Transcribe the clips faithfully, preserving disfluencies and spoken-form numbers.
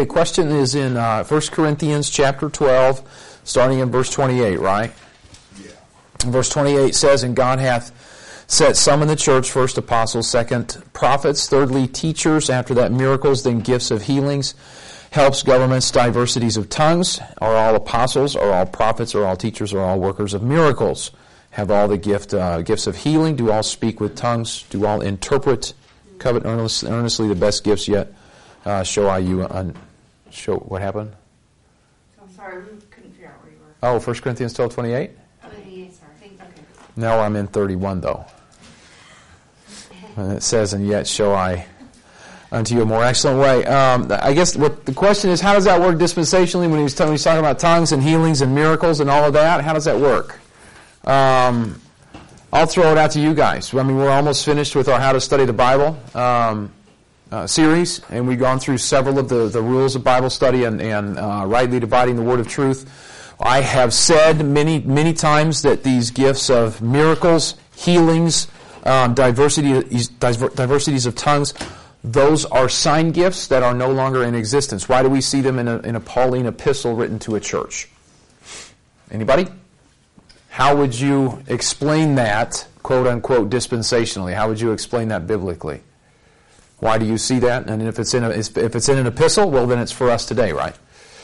Okay, question is in uh, First Corinthians chapter twelve, starting in verse twenty-eight, right? Yeah. Verse twenty-eight says, "And God hath set some in the church, first apostles, second prophets, thirdly teachers, after that miracles, then gifts of healings, helps, governments, diversities of tongues. Are all apostles, are all prophets, are all teachers, are all workers of miracles? Have all the gift uh, gifts of healing? Do all speak with tongues? Do all interpret? Covet earnest, earnestly the best gifts yet. Uh, show I you un, show what happened? I'm sorry, we couldn't figure out where you were. Oh, First Corinthians twelve twenty-eight. twenty-eight, sorry. Okay. No, I'm in thirty-one though. And it says, "And yet show I unto you a more excellent way." Um, I guess what the question is, how does that work dispensationally when he's, t- when he's talking about tongues and healings and miracles and all of that? How does that work? Um, I'll throw it out to you guys. I mean, we're almost finished with our How to Study the Bible um, uh, series, and we've gone through several of the, the rules of Bible study and, and uh, rightly dividing the word of truth. I have said many, many times that these gifts of miracles, healings, um, diversity, diversities of tongues, those are sign gifts that are no longer in existence. Why do we see them in a, in a Pauline epistle written to a church? Anybody? How would you explain that, quote unquote, dispensationally? How would you explain that biblically? Why do you see that? And if it's in a, if it's in an epistle, well, then it's for us today, right?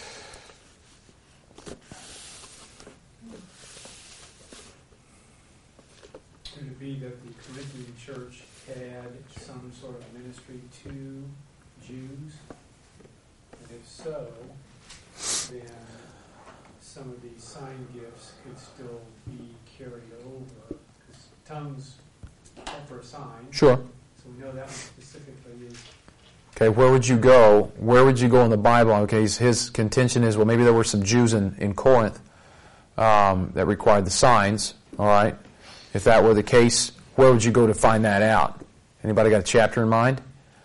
Could it be that the Corinthian church had some sort of ministry to Jews? And if so, then some of these sign gifts could still be carried over. Because tongues offer a sign. Sure. So we know that one specifically is. Okay, where would you go? Where would you go in the Bible? Okay, his, his contention is, well, maybe there were some Jews in, in Corinth um, that required the signs. All right. If that were the case, where would you go to find that out? Anybody got a chapter in mind?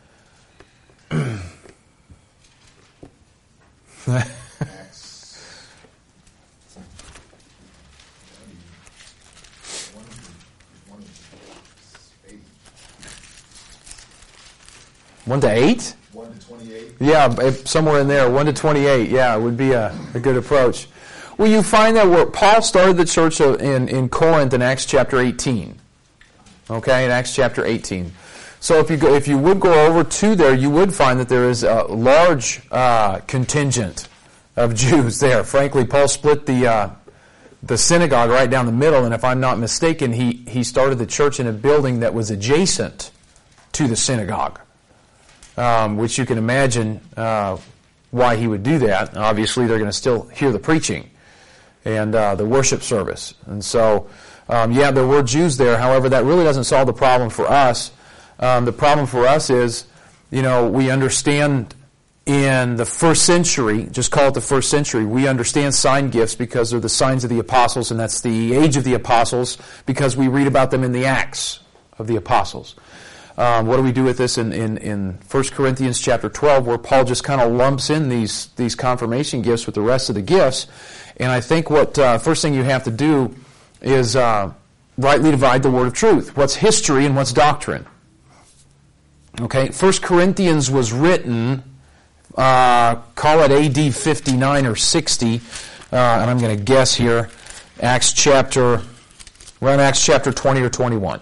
One to eight? One to twenty-eight. Yeah, if somewhere in there, one to twenty-eight. Yeah, it would be a, a good approach. Well, you find that where Paul started the church in, in Corinth in Acts chapter eighteen. Okay, in Acts chapter eighteen. So if you go, if you would go over to there, you would find that there is a large uh, contingent of Jews there. Frankly, Paul split the uh, the synagogue right down the middle, and if I'm not mistaken, he he started the church in a building that was adjacent to the synagogue. Um, which you can imagine uh, why he would do that. Obviously, they're going to still hear the preaching and uh, the worship service. And so, um, yeah, there were Jews there. However, that really doesn't solve the problem for us. Um, the problem for us is, you know, we understand in the first century, just call it the first century, we understand sign gifts because they're the signs of the apostles, and that's the age of the apostles because we read about them in the Acts of the apostles. Um, what do we do with this in, in, in First Corinthians chapter twelve, where Paul just kind of lumps in these these confirmation gifts with the rest of the gifts? And I think what uh, first thing you have to do is uh, rightly divide the word of truth. What's history and what's doctrine? Okay, First Corinthians was written, uh, call it A D fifty-nine or sixty, uh, and I'm going to guess here, Acts chapter, around Acts chapter twenty or twenty-one.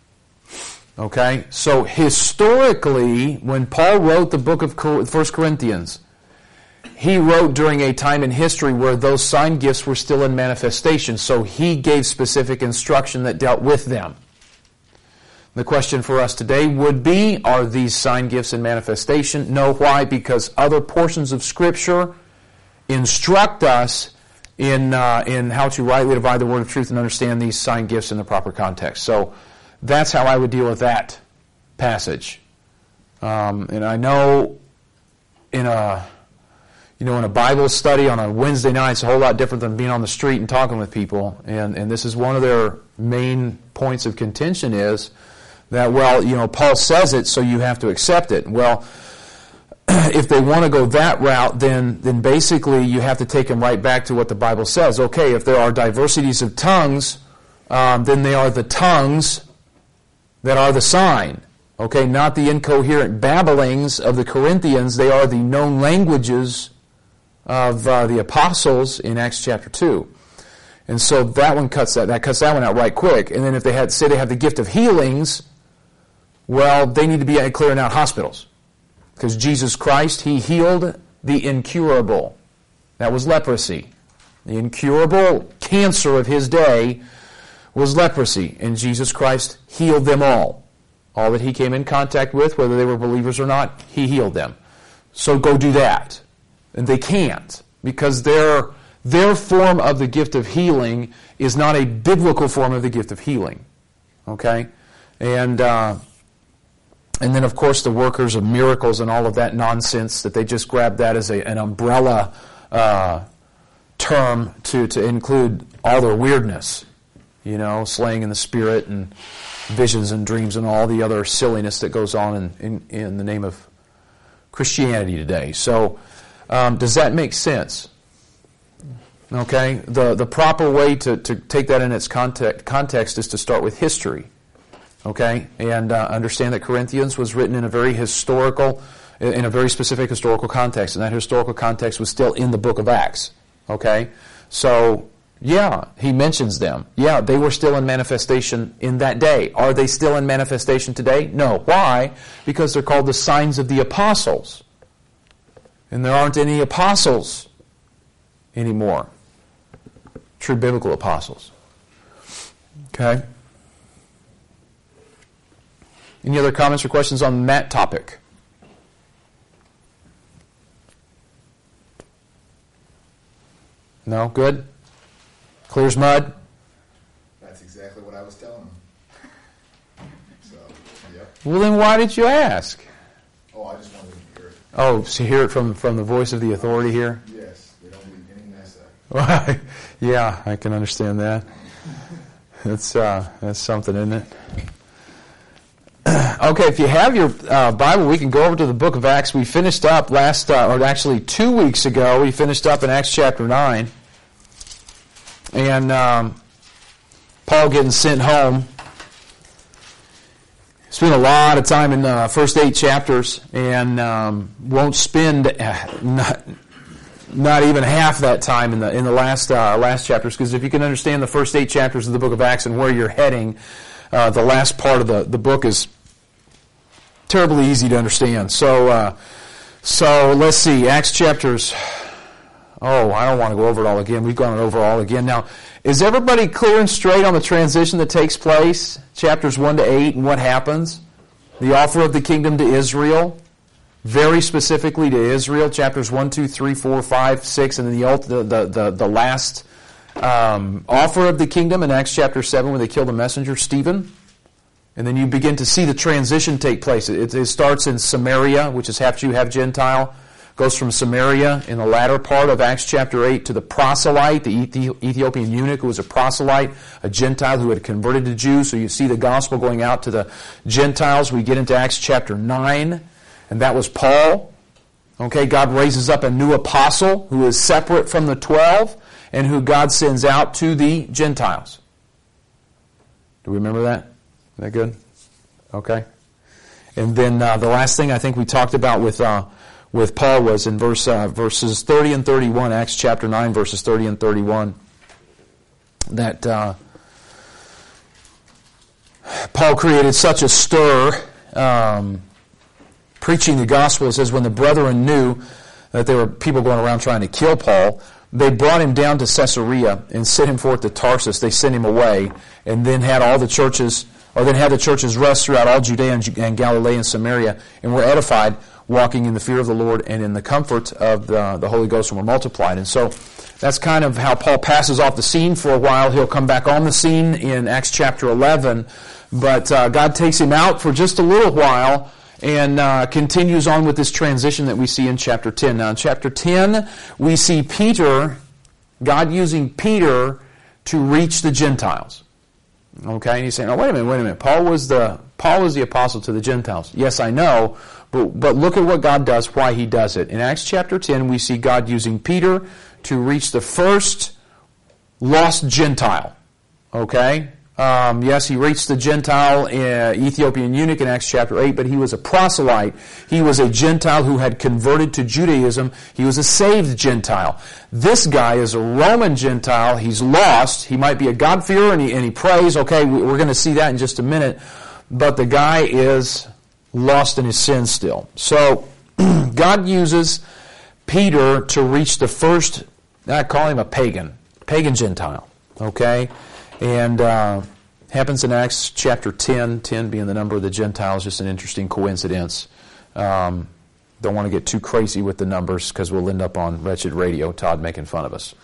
Okay, so historically, when Paul wrote the book of First Corinthians, he wrote during a time in history where those sign gifts were still in manifestation, so he gave specific instruction that dealt with them. The question for us today would be, are these sign gifts in manifestation? No. Why? Because other portions of Scripture instruct us in uh, in how to rightly divide the word of truth and understand these sign gifts in the proper context. So that's how I would deal with that passage. Um, and I know in a you know in a Bible study on a Wednesday night, it's a whole lot different than being on the street and talking with people. And and this is one of their main points of contention is that, well, you know, Paul says it, so you have to accept it. Well, if they want to go that route, then then basically you have to take them right back to what the Bible says. Okay, if there are diversities of tongues, um, then they are the tongues that are the sign. Okay, not the incoherent babblings of the Corinthians. They are the known languages of uh, the apostles in Acts chapter two. And so that one cuts that, that cuts that one out right quick. And then if they had say they have the gift of healings, well, they need to be clearing out hospitals. Because Jesus Christ, He healed the incurable. That was leprosy. The incurable cancer of His day was leprosy. And Jesus Christ healed them all. All that He came in contact with, whether they were believers or not, He healed them. So go do that. And they can't. Because their, their form of the gift of healing is not a biblical form of the gift of healing. Okay? And... Uh, And then, of course, the workers of miracles and all of that nonsense, that they just grab that as a, an umbrella uh, term to, to include all their weirdness. You know, slaying in the spirit and visions and dreams and all the other silliness that goes on in, in, in the name of Christianity today. So, um, does that make sense? Okay? The, the proper way to, to take that in its context, context is to start with history. Okay, and uh, understand that Corinthians was written in a very historical, in a very specific historical context, and that historical context was still in the book of Acts. Okay, so yeah, he mentions them. Yeah, they were still in manifestation in that day. Are they still in manifestation today? No. Why? Because they're called the signs of the apostles, and there aren't any apostles anymore. True biblical apostles. Okay. Any other comments or questions on that topic? No? Good? Clear as mud? That's exactly what I was telling them. So, yep. Well, then why did you ask? Oh, I just wanted to hear it. Oh, so hear it from, from the voice of the authority here? Yes, they don't leave any mess up. Yeah, I can understand that. That's, uh, that's something, isn't it? Okay, if you have your uh, Bible, we can go over to the book of Acts. We finished up last, uh, or actually two weeks ago, we finished up in Acts chapter nine. And um, Paul getting sent home. Spent a lot of time in the first eight chapters, and um, won't spend uh, not, not even half that time in the in the last uh, last chapters. Because if you can understand the first eight chapters of the book of Acts and where you're heading, uh, the last part of the, the book is terribly easy to understand. So, uh, so let's see, Acts chapters. Oh, I don't want to go over it all again. We've gone over it all again. Now, is everybody clear and straight on the transition that takes place? Chapters one to eight and what happens? The offer of the kingdom to Israel, very specifically to Israel. Chapters one, two, three, four, five, six, and then the the the, the last um, offer of the kingdom in Acts chapter seven, when they kill the messenger Stephen. And then you begin to see the transition take place. It, it starts in Samaria, which is half Jew, half Gentile. Goes from Samaria in the latter part of Acts chapter eight to the proselyte, the Ethiopian eunuch who was a proselyte, a Gentile who had converted to Jew. So you see the gospel going out to the Gentiles. We get into Acts chapter nine, and that was Paul. Okay, God raises up a new apostle who is separate from the twelve and who God sends out to the Gentiles. Do we remember that? Is that good? Okay. And then uh, the last thing I think we talked about with uh, with Paul was in verse uh, verses thirty and thirty-one, Acts chapter nine, verses thirty and thirty-one, that uh, Paul created such a stir um, preaching the gospel. It says, when the brethren knew that there were people going around trying to kill Paul, they brought him down to Caesarea and sent him forth to Tarsus. They sent him away, and then had all the churches, or then had the churches rest throughout all Judea and, and Galilee and Samaria, and were edified, walking in the fear of the Lord and in the comfort of the, the Holy Ghost, and were multiplied. And so that's kind of how Paul passes off the scene for a while. He'll come back on the scene in Acts chapter eleven, but uh, God takes him out for just a little while and uh, continues on with this transition that we see in chapter ten. Now in chapter ten, we see Peter, God using Peter to reach the Gentiles. Okay, and he's saying, oh, wait a minute, wait a minute. Paul was the Paul was the apostle to the Gentiles. Yes, I know, but, but look at what God does, why he does it. In Acts chapter ten, we see God using Peter to reach the first lost Gentile. Okay? Um, yes, he reached the Gentile uh, Ethiopian eunuch in Acts chapter eight, but he was a proselyte. He was a Gentile who had converted to Judaism. He was a saved Gentile. This guy is a Roman Gentile. He's lost. He might be a God-fearer, and he, and he prays. Okay, we're going to see that in just a minute. But the guy is lost in his sin still. So God uses Peter to reach the first, I call him a pagan, pagan Gentile. Okay? And uh, happens in Acts chapter ten, ten being the number of the Gentiles, just an interesting coincidence. Um, don't want to get too crazy with the numbers because we'll end up on Wretched Radio, Todd making fun of us.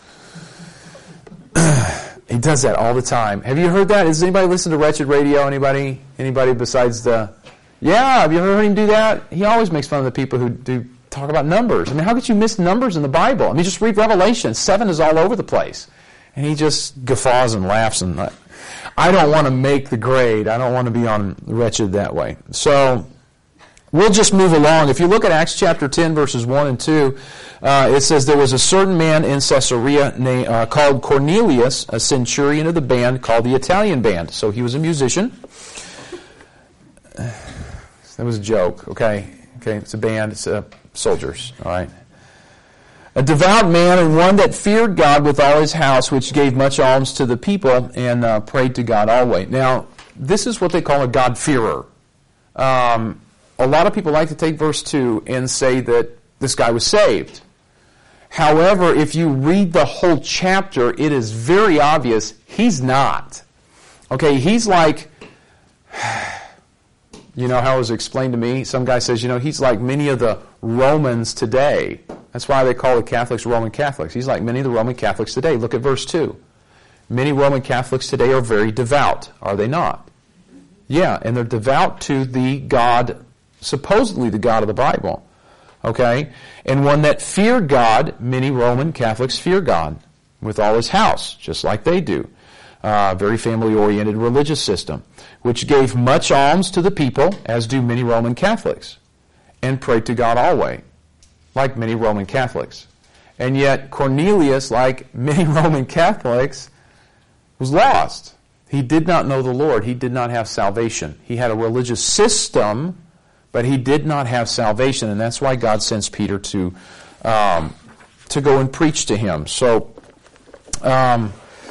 He does that all the time. Have you heard that? Does anybody listen to Wretched Radio? Anybody? Anybody besides the... Yeah, have you ever heard him do that? He always makes fun of the people who do talk about numbers. I mean, how could you miss numbers in the Bible? I mean, just read Revelation. Seven is all over the place. And he just guffaws and laughs. And I don't want to make the grade. I don't want to be on Wretched that way. So we'll just move along. If you look at Acts chapter ten, verses one and two, uh, it says, there was a certain man in Caesarea named, uh, called Cornelius, a centurion of the band called the Italian Band. So he was a musician. That was a joke, okay? Okay, it's a band. It's uh, soldiers, all right? A devout man and one that feared God with all his house, which gave much alms to the people and uh, prayed to God always. Now, this is what they call a God-fearer. Um, a lot of people like to take verse two and say that this guy was saved. However, if you read the whole chapter, it is very obvious he's not. Okay, he's like... You know how it was explained to me? Some guy says, you know, he's like many of the Romans today. That's why they call the Catholics Roman Catholics. He's like many of the Roman Catholics today. Look at verse two. Many Roman Catholics today are very devout. Are they not? Yeah, and they're devout to the God, supposedly the God of the Bible. Okay? And one that feared God, many Roman Catholics fear God with all his house, just like they do. Uh, very family-oriented religious system, which gave much alms to the people, as do many Roman Catholics, and prayed to God always, like many Roman Catholics. And yet Cornelius, like many Roman Catholics, was lost. He did not know the Lord. He did not have salvation. He had a religious system, but he did not have salvation, and that's why God sends Peter to um, to go and preach to him. So, um,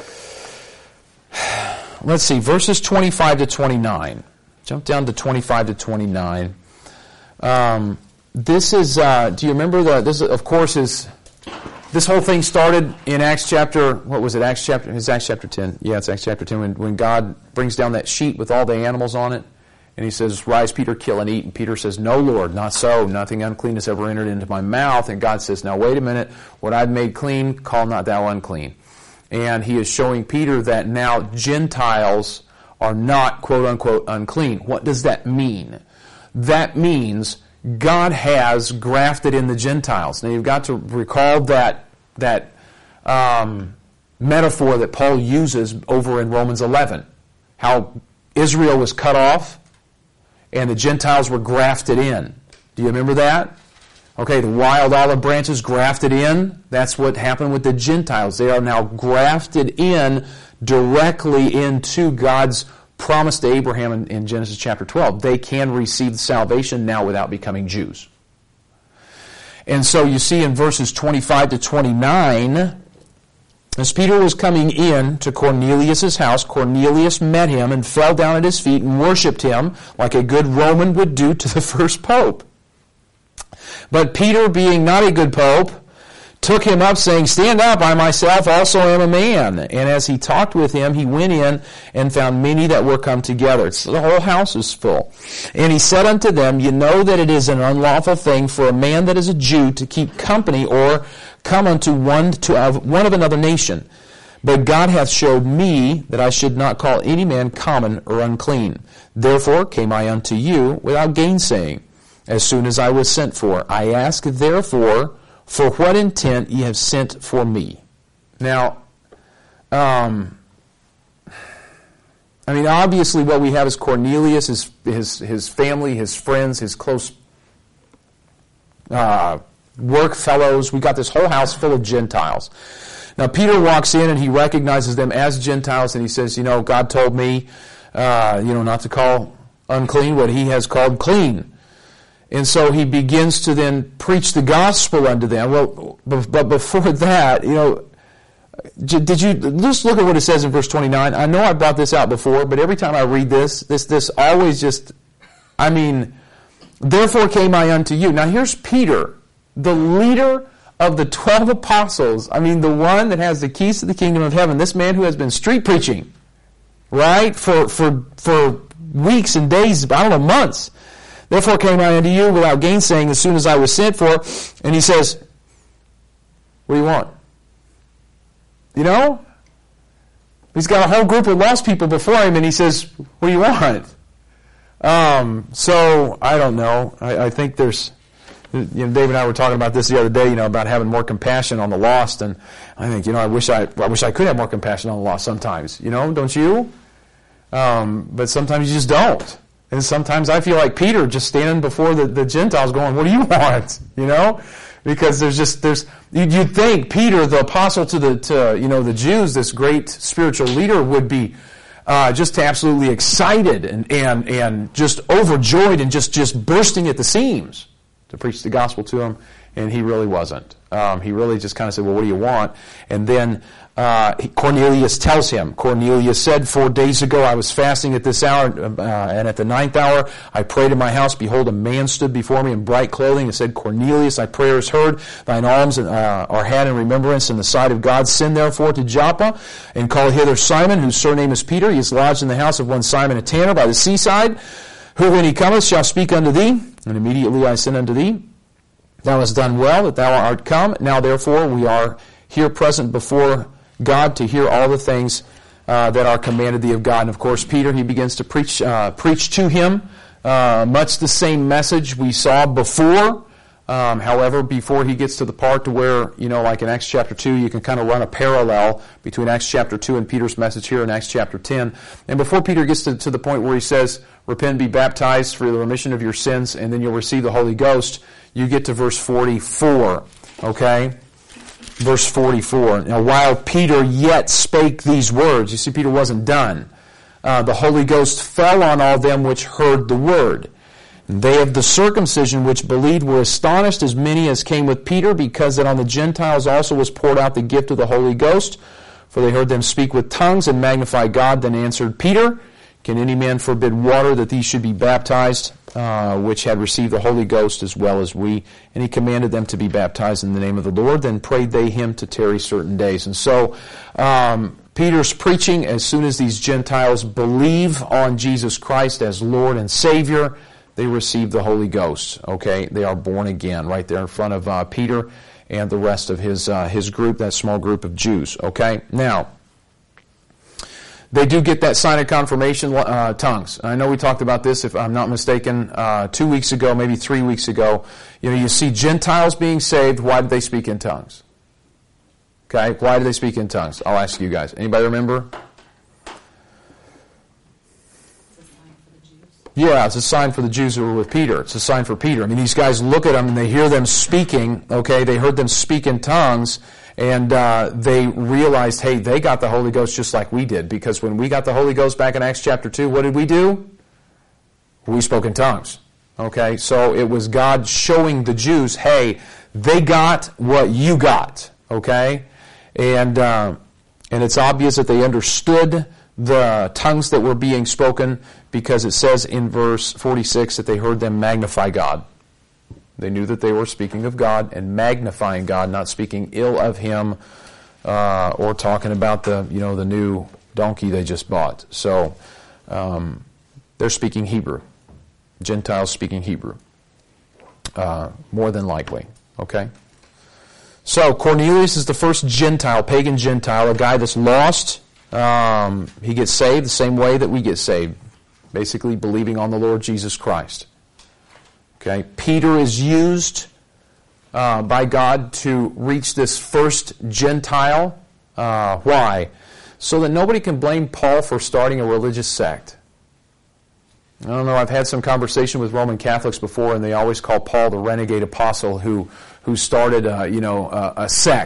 let's see, verses twenty-five to twenty-nine. Jump down to twenty-five to twenty-nine. Um, this is, uh, do you remember the, this of course is, this whole thing started in Acts chapter, what was it, Acts chapter, it's Acts chapter ten. Yeah, it's Acts chapter ten, when, when God brings down that sheet with all the animals on it, and he says, rise, Peter, kill and eat. And Peter says, no, Lord, not so. Nothing unclean has ever entered into my mouth. And God says, now wait a minute, what I've made clean, call not thou unclean. And he is showing Peter that now Gentiles are not, quote unquote, unclean. What does that mean? That means God has grafted in the Gentiles. Now you've got to recall that that um, metaphor that Paul uses over in Romans eleven. How Israel was cut off and the Gentiles were grafted in. Do you remember that? Okay, the wild olive branches grafted in. That's what happened with the Gentiles. They are now grafted in directly into God's promise to Abraham in, in Genesis chapter twelve. They can receive salvation now without becoming Jews. And so you see in verses twenty-five to twenty-nine, as Peter was coming in to Cornelius' house, Cornelius met him and fell down at his feet and worshipped him like a good Roman would do to the first pope. But Peter, being not a good pope, took him up, saying, stand up, I myself also am a man. And as he talked with him, he went in and found many that were come together. So the whole house is full. And he said unto them, you know that it is an unlawful thing for a man that is a Jew to keep company or come unto one, to uh, one of another nation. But God hath showed me that I should not call any man common or unclean. Therefore came I unto you without gainsaying, as soon as I was sent for. I ask therefore, for what intent ye have sent for me. Now, um, I mean, obviously what we have is Cornelius, his his, his family, his friends, his close uh, work fellows. We got this whole house full of Gentiles. Now, Peter walks in and he recognizes them as Gentiles, and he says, you know, God told me, uh, you know, not to call unclean what he has called clean. And so he begins to then preach the gospel unto them. Well, but before that, you know, did you just look at what it says in verse twenty-nine? I know I brought this out before, but every time I read this, this, this always just, I mean, therefore came I unto you. Now here's Peter, the leader of the twelve apostles. I mean, the one that has the keys to the kingdom of heaven. This man who has been street preaching, right, for for for weeks and days, I don't know, months. Therefore came I unto you without gainsaying as soon as I was sent for. And he says, what do you want? You know? He's got a whole group of lost people before him, and he says, what do you want? Um, so, I don't know. I, I think there's, you know, Dave and I were talking about this the other day, you know, about having more compassion on the lost, and I think, you know, I wish I, I wish I could have more compassion on the lost sometimes, you know, don't you? Um, but sometimes you just don't. And sometimes I feel like Peter just standing before the, the Gentiles going, what do you want? You know? Because there's just, there's, you'd think Peter, the apostle to the, to, you know, the Jews, this great spiritual leader would be, uh, just absolutely excited and, and, and just overjoyed and just, just bursting at the seams to preach the gospel to them. And he really wasn't. Um, he really just kind of said, well, what do you want? And then, Uh, Cornelius tells him, Cornelius said, four days ago I was fasting at this hour, uh, and at the ninth hour I prayed in my house. Behold, a man stood before me in bright clothing and said, Cornelius, thy prayer is heard, thine alms uh, are had in remembrance in the sight of God. Send therefore to Joppa, and call hither Simon, whose surname is Peter. He is lodged in the house of one Simon a tanner by the seaside, who when he cometh shall speak unto thee. And immediately I sent unto thee. Thou hast done well that thou art come. Now therefore we are here present before God to hear all the things uh, that are commanded thee of God. And of course, Peter, he begins to preach uh, preach to him uh, much the same message we saw before. Um, however, before he gets to the part to where, you know, like in Acts chapter two, you can kind of run a parallel between Acts chapter two and Peter's message here in Acts chapter ten. And before Peter gets to, to the point where he says, repent, be baptized for the remission of your sins, and then you'll receive the Holy Ghost, you get to verse forty-four, okay? Verse forty-four. Now, while Peter yet spake these words, you see, Peter wasn't done. Uh, the Holy Ghost fell on all them which heard the word. And they of the circumcision which believed were astonished, as many as came with Peter, because that on the Gentiles also was poured out the gift of the Holy Ghost. For they heard them speak with tongues and magnify God. Then answered Peter, can any man forbid water that these should be baptized, uh, which had received the Holy Ghost as well as we? And he commanded them to be baptized in the name of the Lord. Then prayed they him to tarry certain days. And so um, Peter's preaching, as soon as these Gentiles believe on Jesus Christ as Lord and Savior, they receive the Holy Ghost. Okay, they are born again right there in front of uh, Peter and the rest of his uh, his group, that small group of Jews. Okay, now, they do get that sign of confirmation, uh, tongues. I know we talked about this, if I'm not mistaken, uh, two weeks ago, maybe three weeks ago. You know, you see Gentiles being saved. Why did they speak in tongues? Okay, why did they speak in tongues? I'll ask you guys. Anybody remember? Yeah, it's a sign for the Jews who were with Peter. It's a sign for Peter. I mean, these guys look at them and they hear them speaking. Okay, they heard them speak in tongues. And uh, they realized, hey, they got the Holy Ghost just like we did. Because when we got the Holy Ghost back in Acts chapter two, what did we do? We spoke in tongues. Okay, so it was God showing the Jews, hey, they got what you got. Okay, and uh, and it's obvious that they understood the tongues that were being spoken, because it says in verse forty-six that they heard them magnify God. They knew that they were speaking of God and magnifying God, not speaking ill of Him uh, or talking about the you know the new donkey they just bought. So um, they're speaking Hebrew. Gentiles speaking Hebrew, uh, more than likely. Okay. So Cornelius is the first Gentile, pagan Gentile, a guy that's lost. Um, he gets saved the same way that we get saved, basically believing on the Lord Jesus Christ. Okay, Peter is used uh, by God to reach this first Gentile. Uh, why? So that nobody can blame Paul for starting a religious sect. I don't know, I've had some conversation with Roman Catholics before, and they always call Paul the renegade apostle who who started a, you know, a, a sect.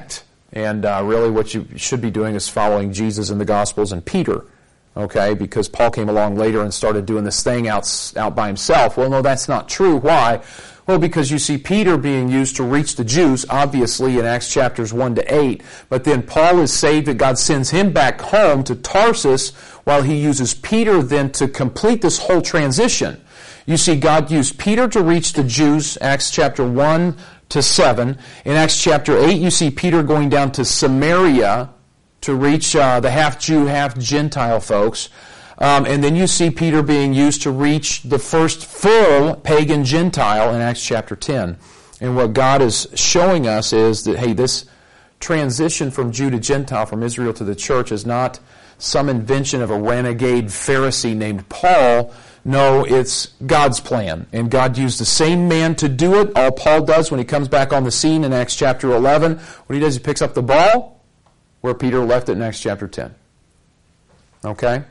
And uh, really what you should be doing is following Jesus in the Gospels and Peter, okay, because Paul came along later and started doing this thing out, out by himself. Well, no, that's not true. Why? Well, because you see Peter being used to reach the Jews, obviously, in Acts chapters one to eight. But then Paul is saved that God sends him back home to Tarsus while he uses Peter then to complete this whole transition. You see, God used Peter to reach the Jews, Acts chapter one to seven. In Acts chapter eight, you see Peter going down to Samaria to reach uh, the half-Jew, half-Gentile folks. Um, and then you see Peter being used to reach the first full pagan Gentile in Acts chapter ten. And what God is showing us is that, hey, this transition from Jew to Gentile, from Israel to the church, is not some invention of a renegade Pharisee named Paul. No, it's God's plan. And God used the same man to do it. All Paul does when he comes back on the scene in Acts chapter eleven, what he does, he picks up the ball where Peter left it in Acts chapter ten. Okay?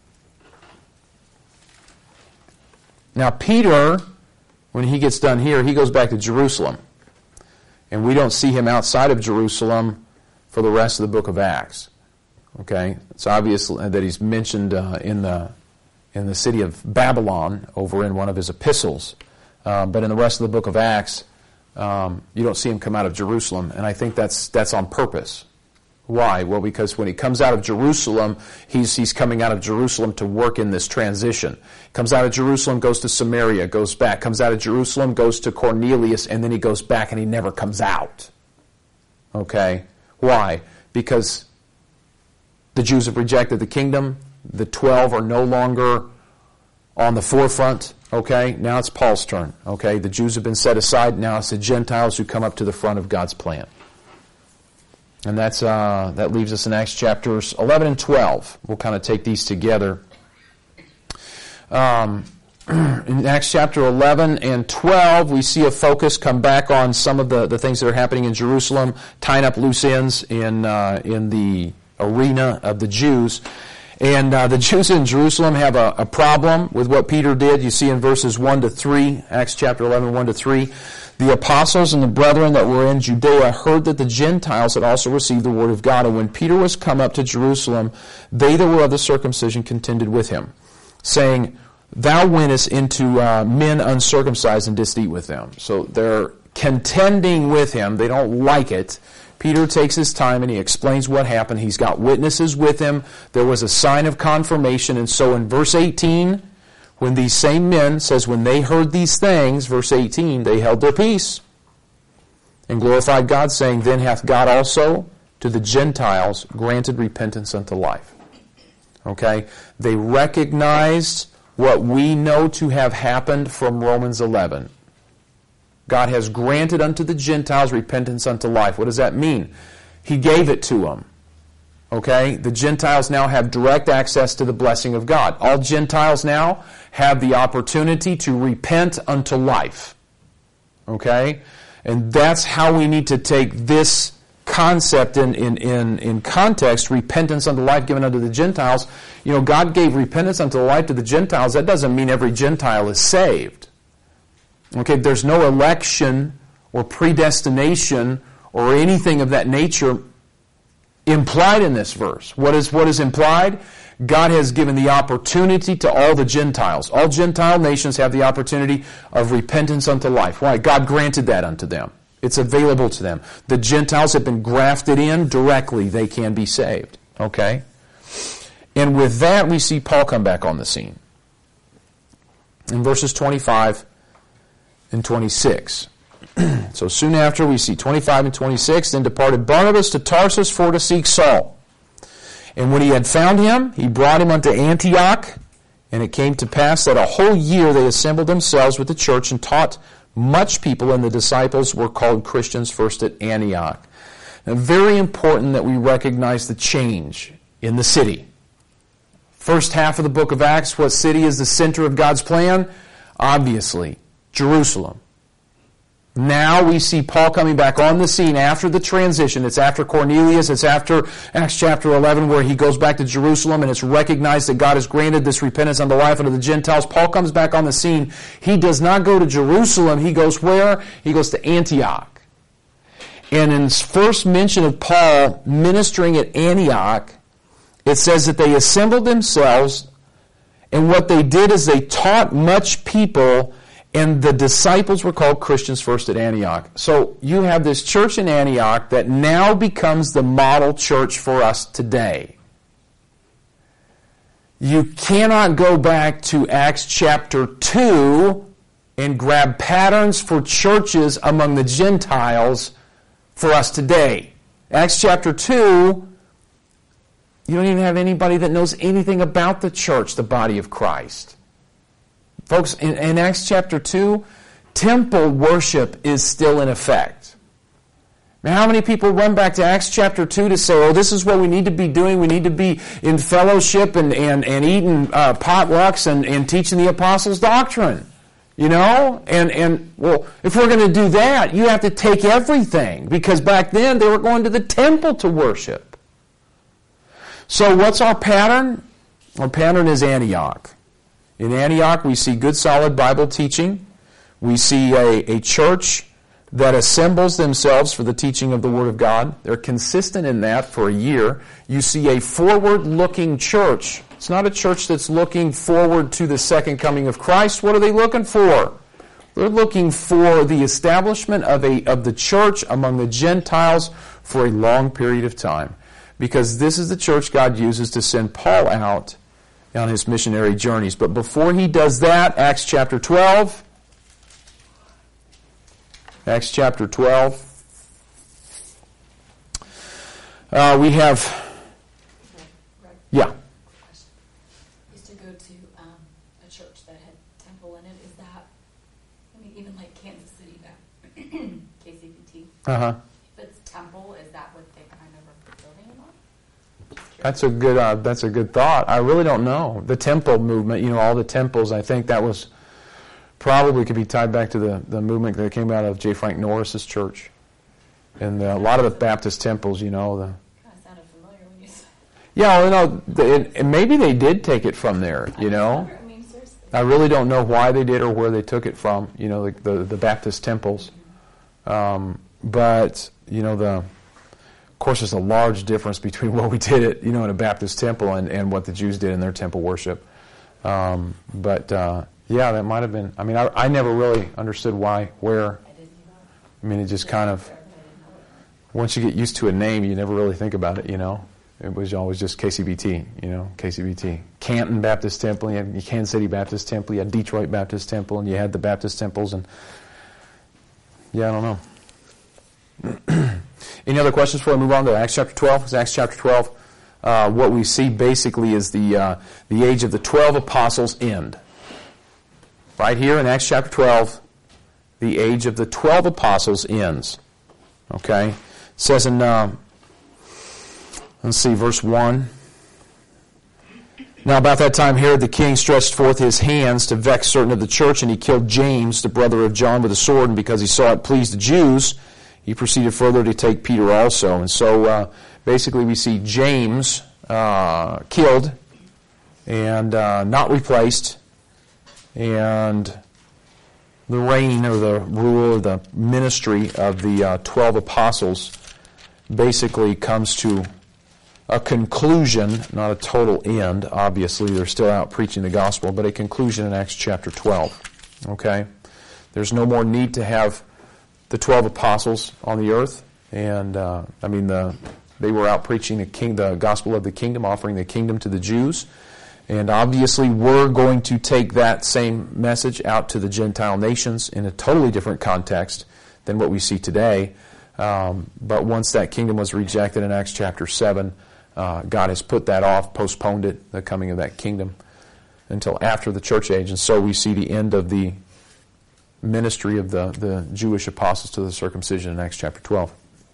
Now, Peter, when he gets done here, he goes back to Jerusalem. And we don't see him outside of Jerusalem for the rest of the book of Acts. Okay? It's obvious that he's mentioned uh, in the in the city of Babylon over in one of his epistles. Uh, but in the rest of the book of Acts, um, you don't see him come out of Jerusalem. And I think that's that's on purpose. Why? Well, because when he comes out of Jerusalem, he's he's coming out of Jerusalem to work in this transition. Comes out of Jerusalem, goes to Samaria, goes back. Comes out of Jerusalem, goes to Cornelius, and then he goes back and he never comes out. Okay? Why? Because the Jews have rejected the kingdom. The twelve are no longer on the forefront. Okay? Now it's Paul's turn. Okay? The Jews have been set aside. Now it's the Gentiles who come up to the front of God's plan. And that's uh, that leaves us in Acts chapters eleven and twelve. We'll kind of take these together. Um, in Acts chapter eleven and twelve, we see a focus come back on some of the, the things that are happening in Jerusalem, tying up loose ends in uh, in the arena of the Jews. And uh, the Jews in Jerusalem have a, a problem with what Peter did. You see in verses one to three, Acts chapter eleven, one to three. The apostles and the brethren that were in Judea heard that the Gentiles had also received the word of God. And when Peter was come up to Jerusalem, they that were of the circumcision contended with him, saying, Thou wentest into uh, men uncircumcised and didst eat with them. So they're contending with him. They don't like it. Peter takes his time and he explains what happened. He's got witnesses with him. There was a sign of confirmation. And so in verse eighteen, when these same men, says when they heard these things, verse eighteen, they held their peace and glorified God, saying, Then hath God also to the Gentiles granted repentance unto life. Okay? They recognized what we know to have happened from Romans eleven. God has granted unto the Gentiles repentance unto life. What does that mean? He gave it to them. Okay? The Gentiles now have direct access to the blessing of God. All Gentiles now have the opportunity to repent unto life. Okay? And that's how we need to take this concept in, in, in, in context, repentance unto life given unto the Gentiles. You know, God gave repentance unto life to the Gentiles. That doesn't mean every Gentile is saved. Okay, there's no election or predestination or anything of that nature implied in this verse. What is what is implied? God has given the opportunity to all the Gentiles. All Gentile nations have the opportunity of repentance unto life. Why? God granted that unto them. It's available to them. The Gentiles have been grafted in directly. They can be saved. Okay? And with that, we see Paul come back on the scene. In verses twenty-five and twenty-six. So soon after we see twenty-five and twenty-six, Then departed Barnabas to Tarsus for to seek Saul. And when he had found him, he brought him unto Antioch. And it came to pass that a whole year they assembled themselves with the church and taught much people, and the disciples were called Christians first at Antioch. Now, very important that we recognize the change in the city. First half of the book of Acts, what city is the center of God's plan? Obviously, Jerusalem. Now we see Paul coming back on the scene after the transition. It's after Cornelius. It's after Acts chapter eleven where he goes back to Jerusalem and it's recognized that God has granted this repentance unto life unto the Gentiles. Paul comes back on the scene. He does not go to Jerusalem. He goes where? He goes to Antioch. And in its first mention of Paul ministering at Antioch, it says that they assembled themselves, and what they did is they taught much people, and the disciples were called Christians first at Antioch. So you have this church in Antioch that now becomes the model church for us today. You cannot go back to Acts chapter two and grab patterns for churches among the Gentiles for us today. Acts chapter two, you don't even have anybody that knows anything about the church, the body of Christ. Folks, in, in Acts chapter two, temple worship is still in effect. Now, how many people run back to Acts chapter two to say, oh, this is what we need to be doing. We need to be in fellowship and, and, and eating uh, potlucks and, and teaching the apostles' doctrine. You know? And, and well, if we're going to do that, you have to take everything. Because back then, they were going to the temple to worship. So what's our pattern? Our pattern is Antioch. In Antioch, we see good, solid Bible teaching. We see a, a church that assembles themselves for the teaching of the Word of God. They're consistent in that for a year. You see a forward-looking church. It's not a church that's looking forward to the second coming of Christ. What are they looking for? They're looking for the establishment of a of the church among the Gentiles for a long period of time. Because this is the church God uses to send Paul out on his missionary journeys. But before he does that, Acts chapter twelve. Acts chapter twelve. Uh, we have, yeah. Used to go to um, a church that had temple in it. Is that, I mean, even like Kansas City, that K C B T. Uh-huh. If it's temple, is that what they kind of are building it on? That's a good. Uh, that's a good thought. I really don't know the temple movement. You know, all the temples. I think that was probably could be tied back to the, the movement that came out of J. Frank Norris's church, and the, a lot of the Baptist temples. You know, the. Kind of sounded familiar when you said. Yeah, well, you know, the, it, and maybe they did take it from there. You know, I mean, seriously. I really don't know why they did or where they took it from. You know, the the, the Baptist temples, um, but you know the. Of course, there's a large difference between what we did at, you know, in a Baptist temple and, and what the Jews did in their temple worship. Um, but, uh, yeah, that might have been, I mean, I, I never really understood why, where. I mean, it just kind of, once you get used to a name, you never really think about it, you know. It was always just K C B T, you know, K C B T. Canton Baptist Temple, you had Kansas City Baptist Temple, you had Detroit Baptist Temple, and you had the Baptist temples, and, yeah, I don't know. Any other questions before we move on to Acts chapter twelve? Because Acts chapter twelve, uh, what we see basically is the uh, the age of the twelve apostles end. Right here in Acts chapter twelve, the age of the twelve apostles ends. Okay? It says in, uh, let's see, verse one. Now about that time Herod the king stretched forth his hands to vex certain of the church, and he killed James, the brother of John, with a sword, and because he saw it pleased the Jews, he proceeded further to take Peter also. And so uh, basically we see James uh, killed and uh, not replaced, and the reign or the rule or the ministry of the uh, twelve apostles basically comes to a conclusion, not a total end. Obviously, they're still out preaching the gospel, but a conclusion in Acts chapter twelve. Okay? There's no more need to have the twelve apostles on the earth, and uh, I mean the they were out preaching the king, the gospel of the kingdom, offering the kingdom to the Jews, and obviously we're going to take that same message out to the Gentile nations in a totally different context than what we see today. Um, but once that kingdom was rejected in Acts chapter seven, uh, God has put that off, postponed it, the coming of that kingdom, until after the church age, and so we see the end of the ministry of the, the Jewish apostles to the circumcision in Acts chapter twelve.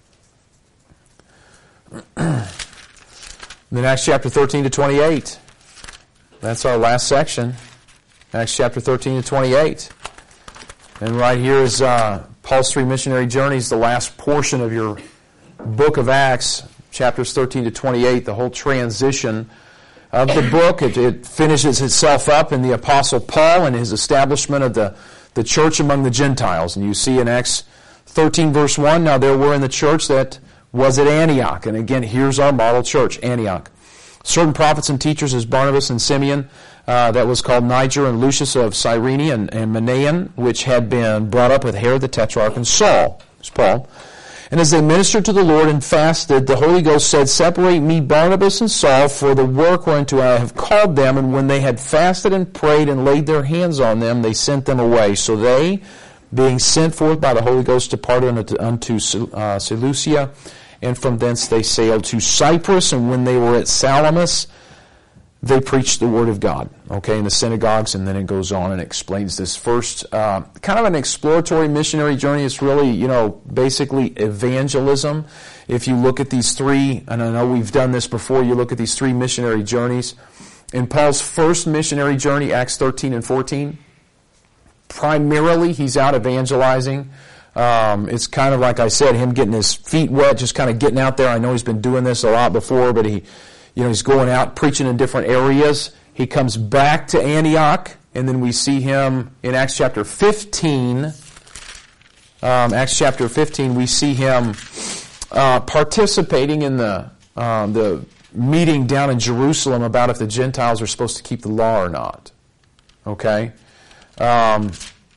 Then Acts chapter thirteen to twenty-eight. That's our last section. Acts chapter thirteen to twenty-eight. And right here is uh, Paul's three missionary journeys, the last portion of your book of Acts, chapters thirteen to twenty-eight, the whole transition of the book. It, it finishes itself up in the Apostle Paul and his establishment of the the church among the Gentiles. And you see in Acts thirteen verse one, now there were in the church that was at Antioch. And again, here's our model church, Antioch. Certain prophets and teachers as Barnabas and Simeon, uh, that was called Niger and Lucius of Cyrene and, and Manaen, which had been brought up with Herod the Tetrarch and Saul, it's Paul. And as they ministered to the Lord and fasted, the Holy Ghost said, separate me, Barnabas and Saul, for the work whereunto I have called them. And when they had fasted and prayed and laid their hands on them, they sent them away. So they, being sent forth by the Holy Ghost, departed unto, unto uh, Seleucia, and from thence they sailed to Cyprus. And when they were at Salamis, they preached the word of God, okay, in the synagogues, and then it goes on and explains this first, uh, kind of an exploratory missionary journey. It's really, you know, basically evangelism. If you look at these three, and I know we've done this before, you look at these three missionary journeys. In Paul's first missionary journey, Acts thirteen and fourteen, primarily he's out evangelizing. Um, it's kind of like I said, him getting his feet wet, just kind of getting out there. I know he's been doing this a lot before, but he... You know, he's going out preaching in different areas. He comes back to Antioch, and then we see him in Acts chapter fifteen. Um, Acts chapter fifteen, we see him uh, participating in the uh, the meeting down in Jerusalem about if the Gentiles are supposed to keep the law or not. Okay? Um,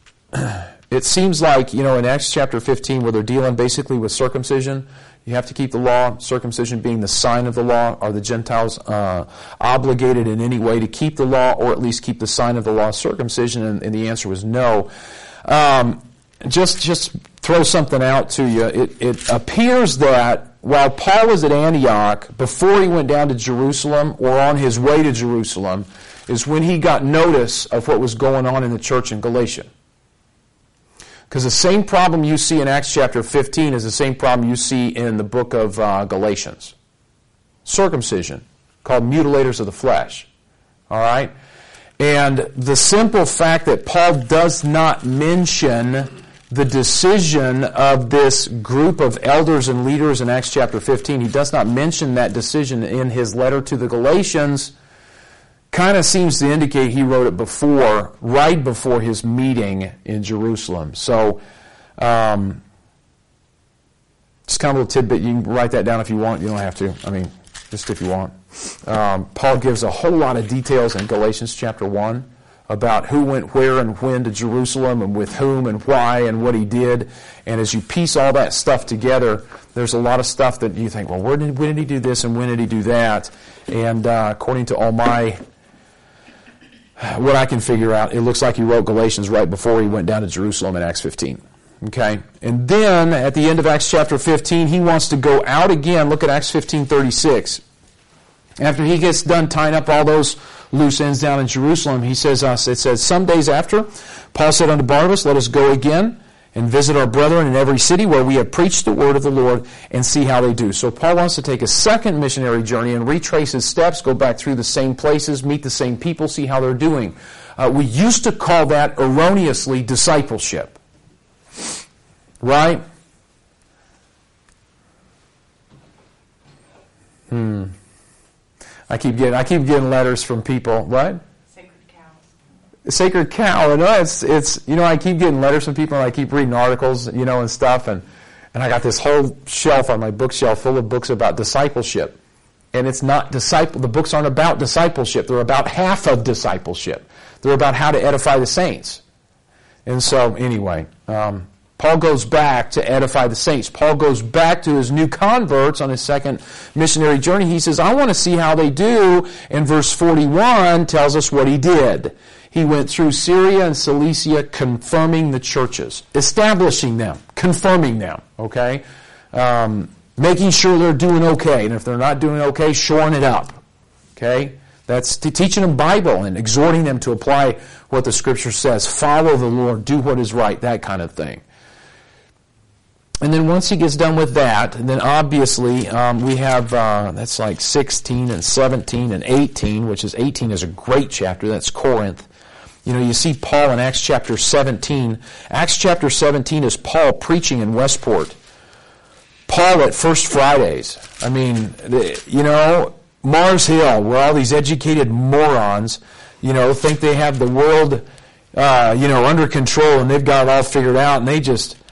it seems like, you know, in Acts chapter fifteen, where they're dealing basically with circumcision, you have to keep the law, circumcision being the sign of the law. Are the Gentiles uh, obligated in any way to keep the law, or at least keep the sign of the law, circumcision? And, and the answer was no. Um, just just throw something out to you. It, it appears that while Paul was at Antioch, before he went down to Jerusalem or on his way to Jerusalem, is when he got notice of what was going on in the church in Galatia. Because the same problem you see in Acts chapter fifteen is the same problem you see in the book of uh, Galatians. Circumcision, called mutilators of the flesh. All right? And the simple fact that Paul does not mention the decision of this group of elders and leaders in Acts chapter fifteen, he does not mention that decision in his letter to the Galatians, kind of seems to indicate he wrote it before, right before his meeting in Jerusalem. So, um, just kind of a little tidbit. You can write that down if you want. You don't have to. I mean, just if you want. Um, Paul gives a whole lot of details in Galatians chapter one about who went where and when to Jerusalem and with whom and why and what he did. And as you piece all that stuff together, there's a lot of stuff that you think, well, where did, when did he do this and when did he do that? And uh, according to all my... what I can figure out, it looks like he wrote Galatians right before he went down to Jerusalem in Acts fifteen. Okay? And then, at the end of Acts chapter fifteen, he wants to go out again. Look at Acts fifteen thirty-six. After he gets done tying up all those loose ends down in Jerusalem, he says, uh, it says, some days after, Paul said unto Barnabas, let us go again and visit our brethren in every city where we have preached the word of the Lord and see how they do. So Paul wants to take a second missionary journey and retrace his steps, go back through the same places, meet the same people, see how they're doing. Uh, we used to call that erroneously discipleship. Right? Hmm. I keep getting I keep getting letters from people. What? Sacred cow. No, it's it's you know I keep getting letters from people and I keep reading articles, you know, and stuff, and and I got this whole shelf on my bookshelf full of books about discipleship, and it's not disciple. The books aren't about discipleship. They're about half of discipleship. They're about how to edify the saints. And so anyway, um, Paul goes back to edify the saints. Paul goes back to his new converts on his second missionary journey. He says, I want to see how they do. And verse forty-one tells us what he did. He went through Syria and Cilicia confirming the churches, establishing them, confirming them, okay? Um, making sure they're doing okay. And if they're not doing okay, shoring it up, okay? That's t- teaching them Bible and exhorting them to apply what the Scripture says. Follow the Lord, do what is right, that kind of thing. And then once he gets done with that, then obviously um, we have, uh, that's like sixteen and seventeen and eighteen, which is eighteen is a great chapter. That's Corinth. You know, you see Paul in Acts chapter seventeen. Acts chapter seventeen is Paul preaching in Westport. Paul at First Fridays. I mean, you know, Mars Hill, where all these educated morons, you know, think they have the world, uh, you know, under control and they've got it all figured out, and they just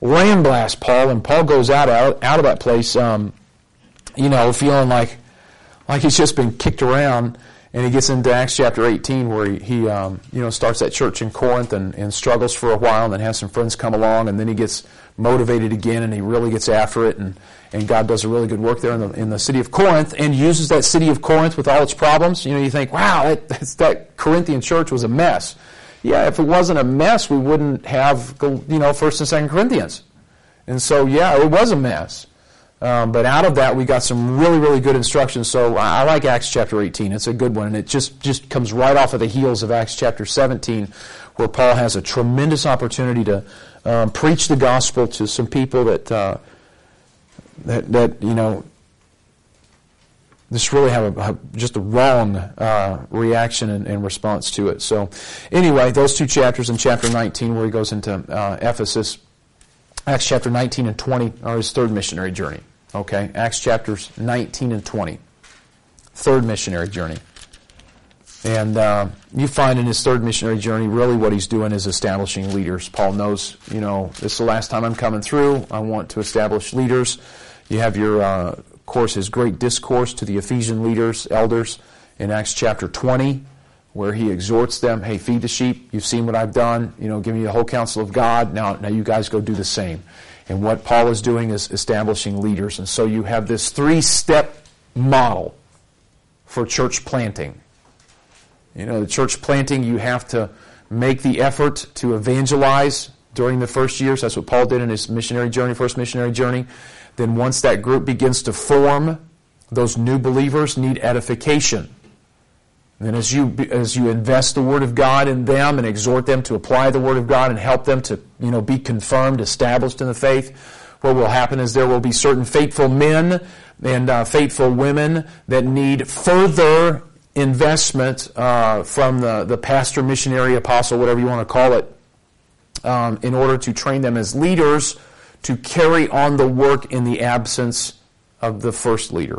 lambaste Paul, and Paul goes out out, out of that place, um, you know, feeling like like he's just been kicked around. And he gets into Acts chapter eighteen, where he, he um, you know, starts that church in Corinth and, and struggles for a while, and then has some friends come along, and then he gets motivated again, and he really gets after it, and, and God does a really good work there in the in the city of Corinth, and uses that city of Corinth with all its problems. You know, you think, wow, that, that's, that Corinthian church was a mess. Yeah, if it wasn't a mess, we wouldn't have, you know, First and Second Corinthians. And so, yeah, it was a mess. Um, but out of that, we got some really, really good instructions. So I, I like Acts chapter eighteen. It's a good one. And it just, just comes right off of the heels of Acts chapter seventeen, where Paul has a tremendous opportunity to um, preach the gospel to some people that, uh, that, that you know, just really have a, a, just a wrong uh, reaction and, and response to it. So anyway, those two chapters in chapter nineteen, where he goes into uh, Ephesus, Acts chapter nineteen and twenty are his third missionary journey. Okay, Acts chapters nineteen and twenty. Third missionary journey. And uh, you find in his third missionary journey, really what he's doing is establishing leaders. Paul knows, you know, this is the last time I'm coming through. I want to establish leaders. You have your, uh, of course, his great discourse to the Ephesian leaders, elders, in Acts chapter twenty, where he exhorts them, hey, feed the sheep. You've seen what I've done. You know, give me the whole counsel of God. Now, now you guys go do the same. And what Paul is doing is establishing leaders. And so you have this three-step model for church planting. You know, the church planting, you have to make the effort to evangelize during the first years. That's what Paul did in his missionary journey, first missionary journey. Then once that group begins to form, those new believers need edification. And as you as you invest the Word of God in them and exhort them to apply the Word of God and help them to, you know, be confirmed, established in the faith, what will happen is there will be certain faithful men and uh, faithful women that need further investment uh, from the, the pastor, missionary, apostle, whatever you want to call it, um, in order to train them as leaders to carry on the work in the absence of the first leader.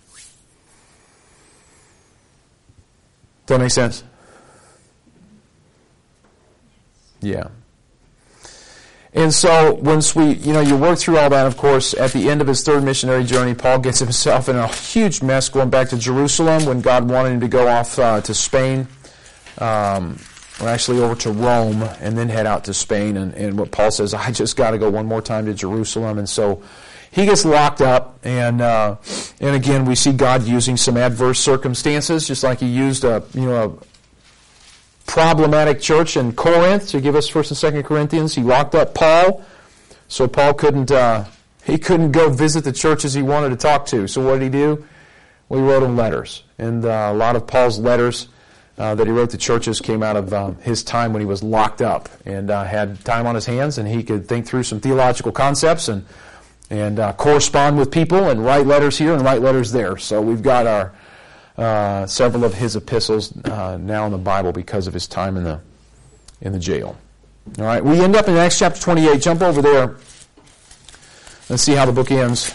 Does that make sense? Yeah. And so once we, you know, you work through all that, of course, at the end of his third missionary journey, Paul gets himself in a huge mess going back to Jerusalem when God wanted him to go off uh, to Spain, um, or actually over to Rome, and then head out to Spain. And, and what Paul says, I just got to go one more time to Jerusalem. And so he gets locked up, and uh, and again, we see God using some adverse circumstances, just like he used a, you know, a problematic church in Corinth to give us First and Second Corinthians. He locked up Paul, so Paul couldn't uh, he couldn't go visit the churches he wanted to talk to. So what did he do? Well, he wrote them letters, and uh, a lot of Paul's letters uh, that he wrote to churches came out of um, his time when he was locked up and uh, had time on his hands, and he could think through some theological concepts and and uh, correspond with people and write letters here and write letters there. So we've got our Uh, several of his epistles uh, now in the Bible because of his time in the in the jail. All right, we end up in Acts chapter twenty-eight. Jump over there. Let's see how the book ends.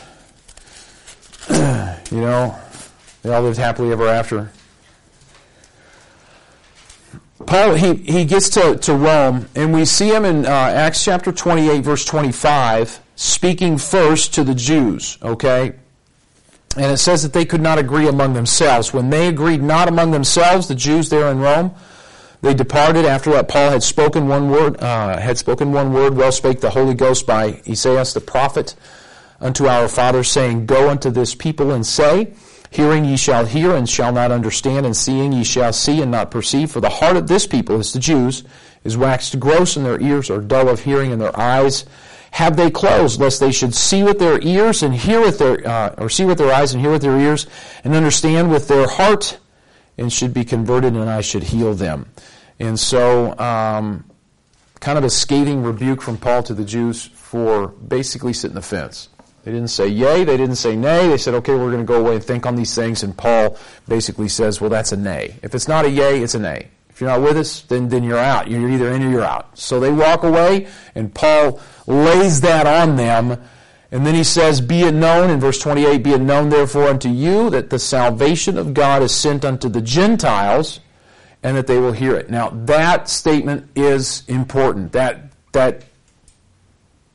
You know, they all lived happily ever after. Paul, he, he gets to, to Rome, and we see him in uh, Acts chapter twenty-eight, verse twenty-five, speaking first to the Jews, okay? And it says that they could not agree among themselves. When they agreed not among themselves, the Jews there in Rome, they departed after that Paul had spoken one word, uh, had spoken one word, well spake the Holy Ghost by Esaias the prophet unto our fathers, saying, Go unto this people and say, Hearing ye shall hear and shall not understand, and seeing ye shall see and not perceive. For the heart of this people, is the Jews, is waxed gross, and their ears are dull of hearing, and their eyes have they closed, lest they should see with their ears and hear with their, uh, or see with their eyes and hear with their ears, and understand with their heart, and should be converted, and I should heal them. And so, um, kind of a scathing rebuke from Paul to the Jews for basically sitting the fence. They didn't say yay, they didn't say nay. They said, okay, we're going to go away and think on these things. And Paul basically says, well, that's a nay. If it's not a yay, it's a nay. If you're not with us, then, then you're out. You're either in or you're out. So they walk away, and Paul lays that on them. And then he says, Be it known, in verse twenty-eight, Be it known therefore unto you that the salvation of God is sent unto the Gentiles, and that they will hear it. Now, that statement is important. That, that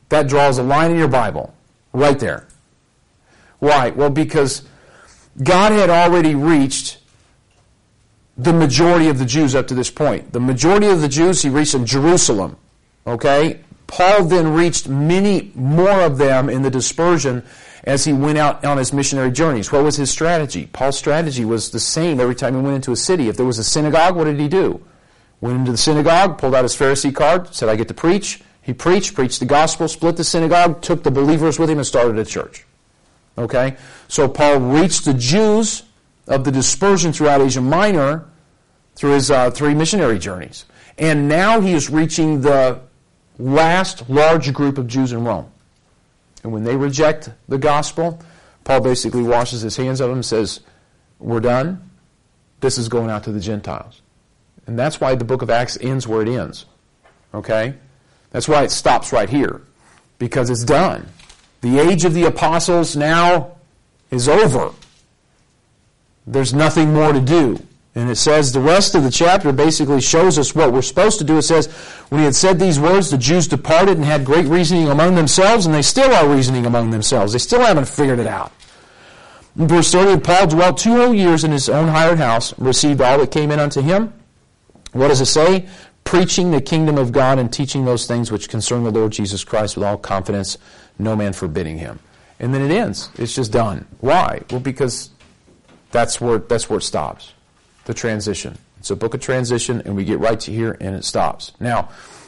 That draws a line in your Bible, right there. Why? Well, because God had already reached the majority of the Jews up to this point. The majority of the Jews he reached in Jerusalem. Okay? Paul then reached many more of them in the dispersion as he went out on his missionary journeys. What was his strategy? Paul's strategy was the same every time he went into a city. If there was a synagogue, what did he do? Went into the synagogue, pulled out his Pharisee card, said, I get to preach. He preached, preached the gospel, split the synagogue, took the believers with him, and started a church. Okay? So Paul reached the Jews of the dispersion throughout Asia Minor through his uh, three missionary journeys. And now he is reaching the last large group of Jews in Rome. And when they reject the gospel, Paul basically washes his hands of them and says, we're done. This is going out to the Gentiles. And that's why the book of Acts ends where it ends. Okay? That's why it stops right here. Because it's done. The age of the apostles now is over. There's nothing more to do. And it says, the rest of the chapter basically shows us what we're supposed to do. It says, when he had said these words, the Jews departed and had great reasoning among themselves, and they still are reasoning among themselves. They still haven't figured it out. In verse thirty, Paul dwelt two whole years in his own hired house, received all that came in unto him. What does it say? Preaching the kingdom of God and teaching those things which concern the Lord Jesus Christ with all confidence, no man forbidding him. And then it ends. It's just done. Why? Well, because that's where that's where it stops. The transition. It's a book of transition, and we get right to here, and it stops. Now,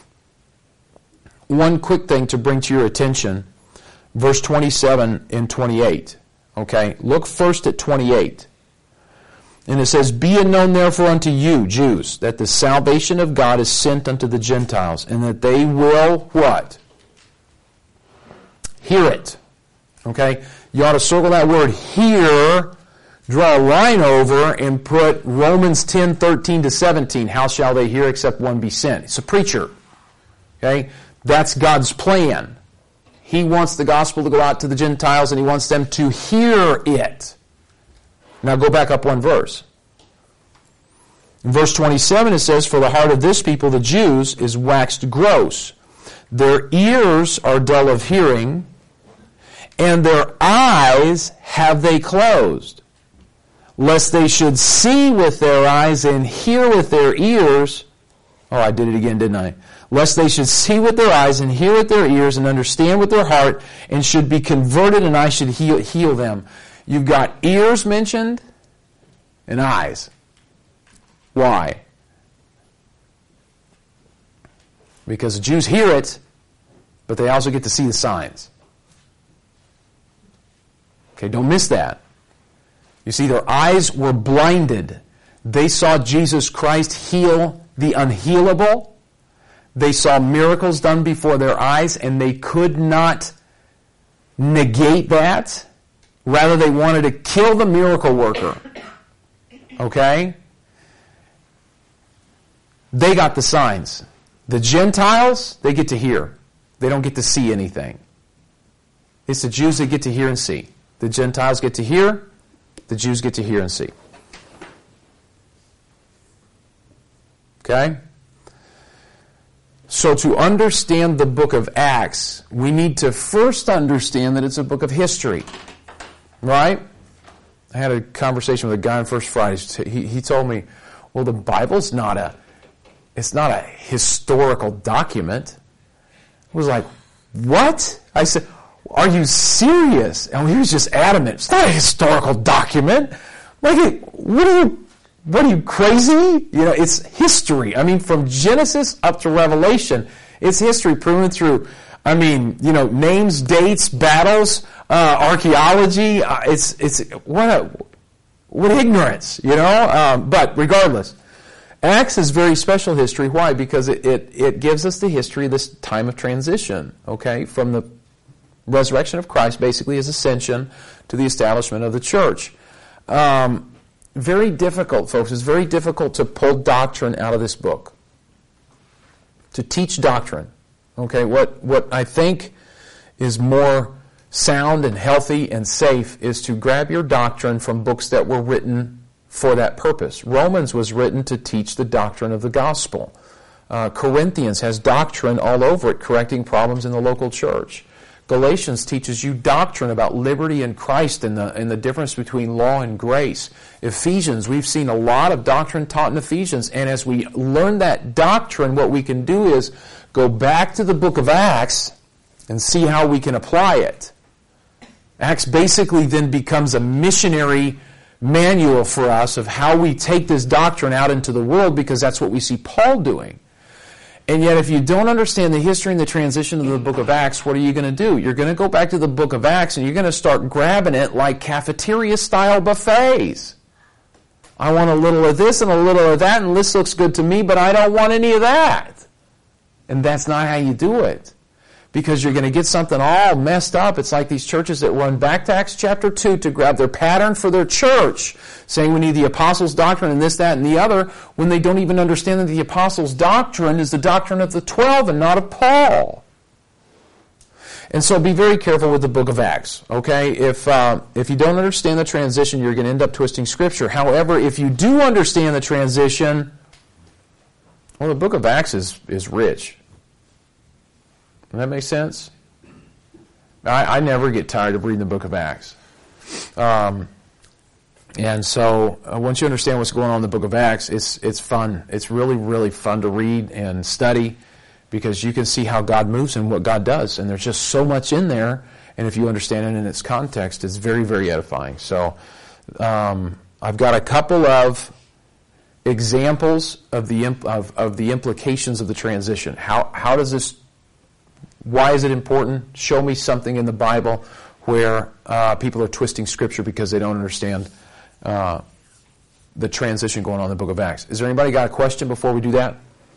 one quick thing to bring to your attention, verse twenty-seven and twenty-eight. Okay? Look first at twenty-eight. And it says, Be it known therefore unto you, Jews, that the salvation of God is sent unto the Gentiles, and that they will, what? Hear it. Okay? You ought to circle that word, hear, draw a line over, and put Romans ten, thirteen to seventeen. How shall they hear except one be sent? It's a preacher. Okay? That's God's plan. He wants the gospel to go out to the Gentiles, and He wants them to hear it. Now go back up one verse. In verse twenty-seven it says, For the heart of this people, the Jews, is waxed gross. Their ears are dull of hearing, and their eyes have they closed, lest they should see with their eyes and hear with their ears. Oh, I did it again, didn't I? Lest they should see with their eyes and hear with their ears and understand with their heart and should be converted, and I should heal, heal them. You've got ears mentioned and eyes. Why? Because the Jews hear it, but they also get to see the signs. Okay, don't miss that. You see, their eyes were blinded. They saw Jesus Christ heal the unhealable. They saw miracles done before their eyes, and they could not negate that. Rather, they wanted to kill the miracle worker. Okay? They got the signs. The Gentiles, they get to hear. They don't get to see anything. It's the Jews that get to hear and see. The Gentiles get to hear. The Jews get to hear and see. Okay? So to understand the book of Acts, we need to first understand that it's a book of history. Right? I had a conversation with a guy on First Friday. He, he told me, well, the Bible's not a, it's not a historical document. I was like, what? I said, are you serious? And he was just adamant. It's not a historical document. Like, what are you, what are you, crazy? You know, it's history. I mean, from Genesis up to Revelation, it's history proven through, I mean, you know, names, dates, battles, uh, archaeology. Uh, it's, it's, what a, what ignorance, you know? Um, but regardless, Acts is very special history. Why? Because it, it, it gives us the history of this time of transition, okay, from the resurrection of Christ, basically his ascension, to the establishment of the church. Um, very difficult, folks. It's very difficult to pull doctrine out of this book. To teach doctrine. Okay, what, what I think is more sound and healthy and safe is to grab your doctrine from books that were written for that purpose. Romans was written to teach the doctrine of the gospel. Uh, Corinthians has doctrine all over it, correcting problems in the local church. Galatians teaches you doctrine about liberty in Christ and the, and the difference between law and grace. Ephesians, we've seen a lot of doctrine taught in Ephesians, and as we learn that doctrine, what we can do is go back to the book of Acts and see how we can apply it. Acts basically then becomes a missionary manual for us of how we take this doctrine out into the world, because that's what we see Paul doing. And yet, if you don't understand the history and the transition of the book of Acts, what are you going to do? You're going to go back to the book of Acts and you're going to start grabbing it like cafeteria-style buffets. I want a little of this and a little of that, and this looks good to me, but I don't want any of that. And that's not how you do it. Because you're going to get something all messed up. It's like these churches that run back to Acts chapter two to grab their pattern for their church, saying we need the apostles' doctrine and this, that, and the other, when they don't even understand that the apostles' doctrine is the doctrine of the twelve and not of Paul. And so be very careful with the book of Acts, okay? If uh, if you don't understand the transition, you're going to end up twisting Scripture. However, if you do understand the transition, well, the book of Acts is, is rich. Does that make sense? I, I never get tired of reading the book of Acts. Um, and so uh, once you understand what's going on in the book of Acts, it's it's fun. It's really, really fun to read and study, because you can see how God moves and what God does. And there's just so much in there. And if you understand it in its context, it's very, very edifying. So um, I've got a couple of examples of the imp- of, of the implications of the transition. How how does this... Why is it important? Show me something in the Bible where uh, people are twisting Scripture because they don't understand uh, the transition going on in the book of Acts. Is there anybody got a question before we do that?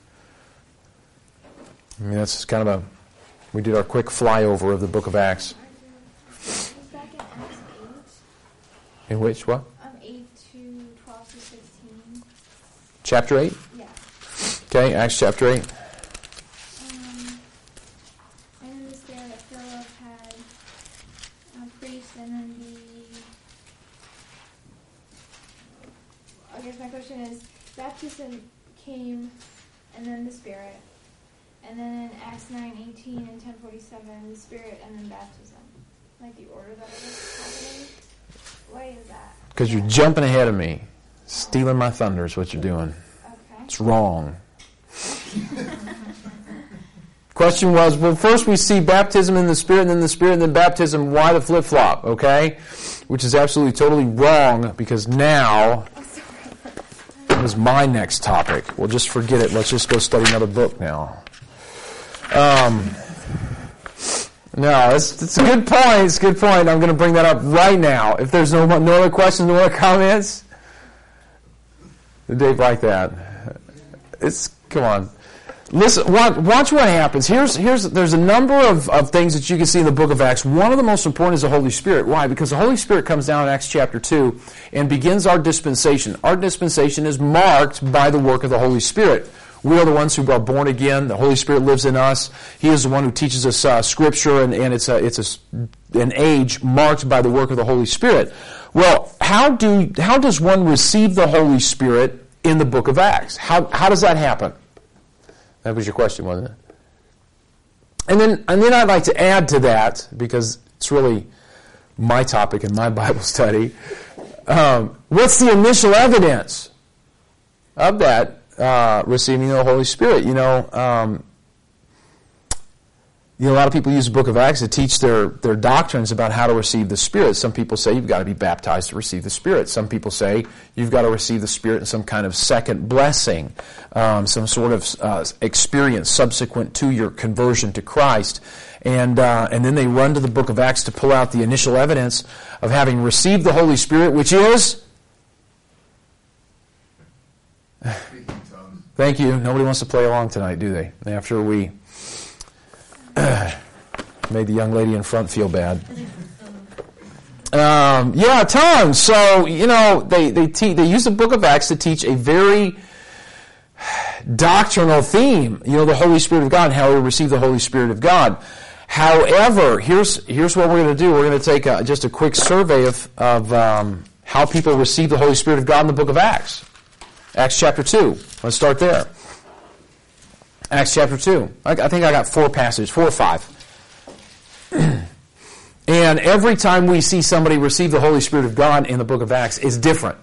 I mean, that's kind of a... We did our quick flyover of the book of Acts. Back in Acts eight. In which, what? Um, eight to twelve to sixteen. Chapter eight? Yeah. Okay, Acts chapter eight. Um, and then this there that Philip had uh, preached, and then the... I guess my question is, baptism came, and then the Spirit. And then in Acts nine eighteen and ten forty-seven, the Spirit and then baptism. Like the order that it was happening. Why is that? Because you're jumping ahead of me. Stealing my thunder is what you're doing. Okay. It's wrong. Question was, well, first we see baptism in the Spirit, and then the Spirit, and then baptism. Why the flip-flop, okay? Which is absolutely, totally wrong, because now it was my next topic. We'll just forget it. Let's just go study another book now. Um, no, it's, it's a good point. It's a good point. I'm going to bring that up right now. If there's no no other questions, no other comments, Dave like that. It's come on. Listen, watch, watch what happens. Here's here's there's a number of, of things that you can see in the book of Acts. One of the most important is the Holy Spirit. Why? Because the Holy Spirit comes down in Acts chapter two and begins our dispensation. Our dispensation is marked by the work of the Holy Spirit. We are the ones who are born again. The Holy Spirit lives in us. He is the one who teaches us uh, Scripture, and, and it's a it's a, an age marked by the work of the Holy Spirit. Well, how do how does one receive the Holy Spirit in the book of Acts? How how does that happen? That was your question, wasn't it? And then and then I'd like to add to that, because it's really my topic in my Bible study. Um, what's the initial evidence of that? Uh, receiving the Holy Spirit. You know, um, you know, a lot of people use the book of Acts to teach their, their doctrines about how to receive the Spirit. Some people say you've got to be baptized to receive the Spirit. Some people say you've got to receive the Spirit in some kind of second blessing, um, some sort of uh, experience subsequent to your conversion to Christ. And uh, and then they run to the book of Acts to pull out the initial evidence of having received the Holy Spirit, which is... Thank you. Nobody wants to play along tonight, do they? After we made the young lady in front feel bad. Um, yeah, tongues. So, you know, they they, te- they use the book of Acts to teach a very doctrinal theme. You know, the Holy Spirit of God and how we receive the Holy Spirit of God. However, here's here's what we're going to do. We're going to take a, just a quick survey of, of um, how people receive the Holy Spirit of God in the book of Acts. Acts chapter two. Let's start there. Acts chapter two. I, I think I got four passages, four or five. And every time we see somebody receive the Holy Spirit of God in the book of Acts, it's different.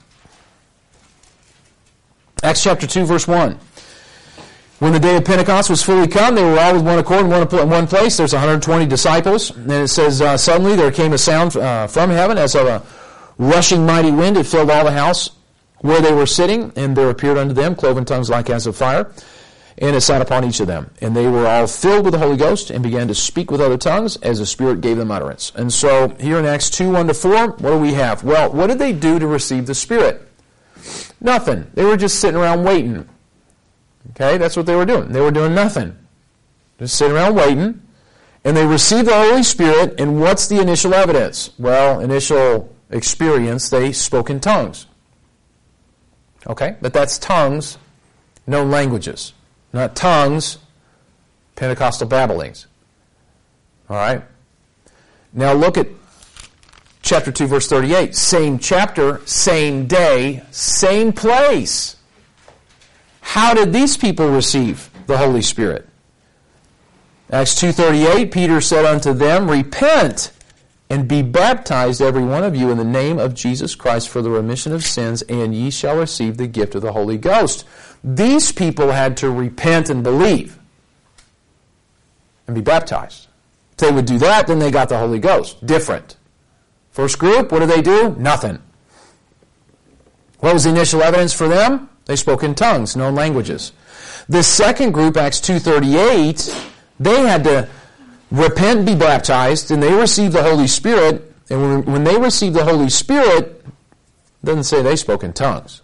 Acts chapter two, verse one. When the day of Pentecost was fully come, they were all with one accord in one, in one place. There's one hundred twenty disciples. And it says, uh, suddenly there came a sound uh, from heaven as of a rushing mighty wind. It filled all the house where they were sitting, and there appeared unto them cloven tongues like as of fire, and it sat upon each of them. And they were all filled with the Holy Ghost and began to speak with other tongues as the Spirit gave them utterance. And so here in Acts two, one to four, what do we have? Well, what did they do to receive the Spirit? Nothing. They were just sitting around waiting. Okay, that's what they were doing. They were doing nothing. Just sitting around waiting. And they received the Holy Spirit, and what's the initial evidence? Well, initial experience, they spoke in tongues. Okay, but that's tongues, known languages. Not tongues, Pentecostal babblings. All right? Now look at chapter two, verse thirty-eight. Same chapter, same day, same place. How did these people receive the Holy Spirit? Acts two thirty-eight, Peter said unto them, repent and be baptized every one of you in the name of Jesus Christ for the remission of sins, and ye shall receive the gift of the Holy Ghost. These people had to repent and believe and be baptized. If they would do that, then they got the Holy Ghost. Different. First group, what did they do? Nothing. What was the initial evidence for them? They spoke in tongues, known languages. This second group, Acts two thirty-eight, they had to repent and be baptized, and they received the Holy Spirit. And when they received the Holy Spirit, it doesn't say they spoke in tongues.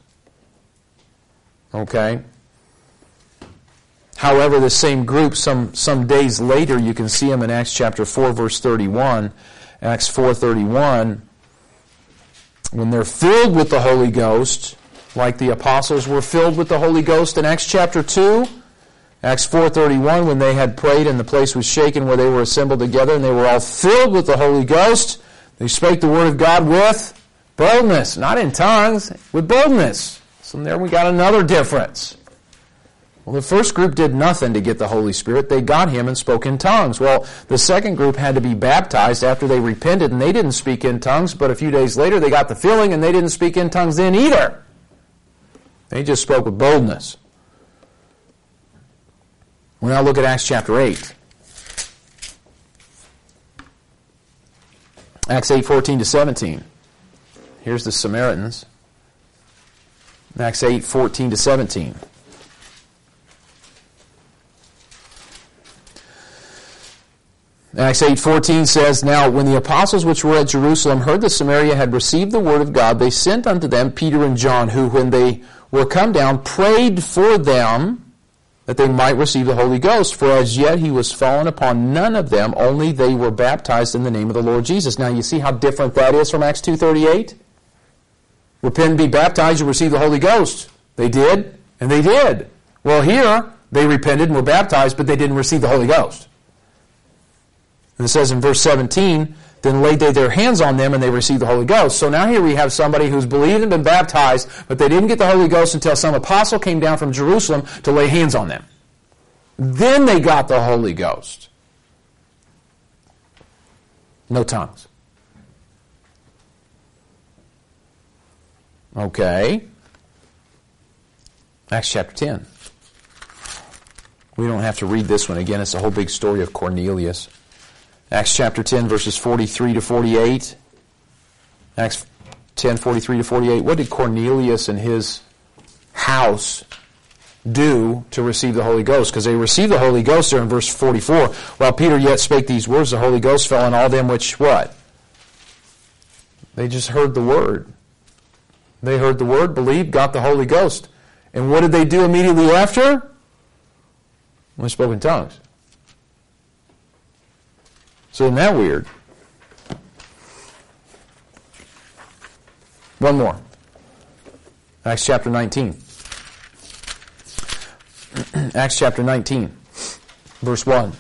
Okay? However, the same group, some, some days later, you can see them in Acts chapter four, verse thirty-one. Acts four thirty-one, when they're filled with the Holy Ghost, like the apostles were filled with the Holy Ghost in Acts chapter two. Acts four thirty-one, when they had prayed and the place was shaken where they were assembled together, and they were all filled with the Holy Ghost, they spake the word of God with boldness, not in tongues, with boldness. So there we got another difference. Well, the first group did nothing to get the Holy Spirit. They got Him and spoke in tongues. Well, the second group had to be baptized after they repented, and they didn't speak in tongues, but a few days later they got the filling, and they didn't speak in tongues then either. They just spoke with boldness. We'll now look at Acts chapter eight. Acts eight, fourteen to seventeen. Here's the Samaritans. Acts eight, fourteen to seventeen. Acts eight fourteen says, Now when the apostles which were at Jerusalem heard that Samaria had received the word of God, they sent unto them Peter and John, who when they were come down, prayed for them that they might receive the Holy Ghost. For as yet he was fallen upon none of them, only they were baptized in the name of the Lord Jesus. Now you see how different that is from Acts two thirty-eight? Repent and be baptized, you receive the Holy Ghost. They did, and they did. Well, here, they repented and were baptized, but they didn't receive the Holy Ghost. And it says in verse seventeen, Then laid they their hands on them, and they received the Holy Ghost. So now here we have somebody who's believed and been baptized, but they didn't get the Holy Ghost until some apostle came down from Jerusalem to lay hands on them. Then they got the Holy Ghost. No tongues. Okay. Acts chapter ten. We don't have to read this one again. It's a whole big story of Cornelius. Acts chapter ten, verses forty-three to forty-eight. Acts ten, forty-three to forty-eight. What did Cornelius and his house do to receive the Holy Ghost? Because they received the Holy Ghost there in verse forty-four. While Peter yet spake these words, the Holy Ghost fell on all them which, what? They just heard the word. They heard the word, believed, got the Holy Ghost. And what did they do immediately after? They spoke in tongues. So isn't that weird? One more. Acts chapter nineteen. Acts chapter nineteen, verse one.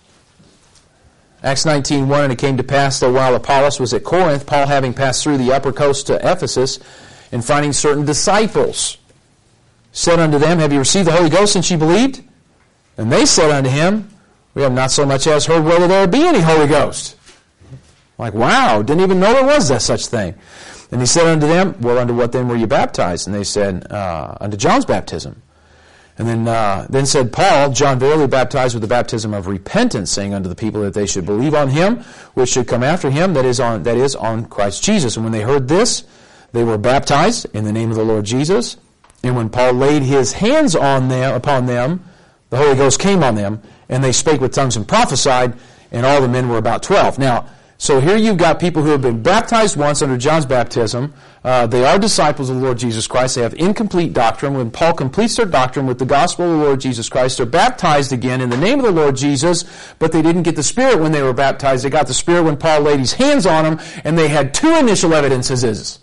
Acts nineteen, one, And it came to pass that while Apollos was at Corinth, Paul having passed through the upper coast to Ephesus, and finding certain disciples, said unto them, Have you received the Holy Ghost since ye believed? And they said unto him, we have not so much as heard whether there be any Holy Ghost. Like, wow, didn't even know there was that such thing. And he said unto them, well, unto what then were you baptized? And they said, uh, unto John's baptism. And then uh, then said Paul, John verily baptized with the baptism of repentance, saying unto the people that they should believe on him, which should come after him, that is on that is on Christ Jesus. And when they heard this, they were baptized in the name of the Lord Jesus. And when Paul laid his hands on them upon them, the Holy Ghost came on them, and they spake with tongues and prophesied, and all the men were about twelve. Now, so here you've got people who have been baptized once under John's baptism. Uh, they are disciples of the Lord Jesus Christ. They have incomplete doctrine. When Paul completes their doctrine with the gospel of the Lord Jesus Christ, they're baptized again in the name of the Lord Jesus, but they didn't get the Spirit when they were baptized. They got the Spirit when Paul laid his hands on them, and they had two initial evidences.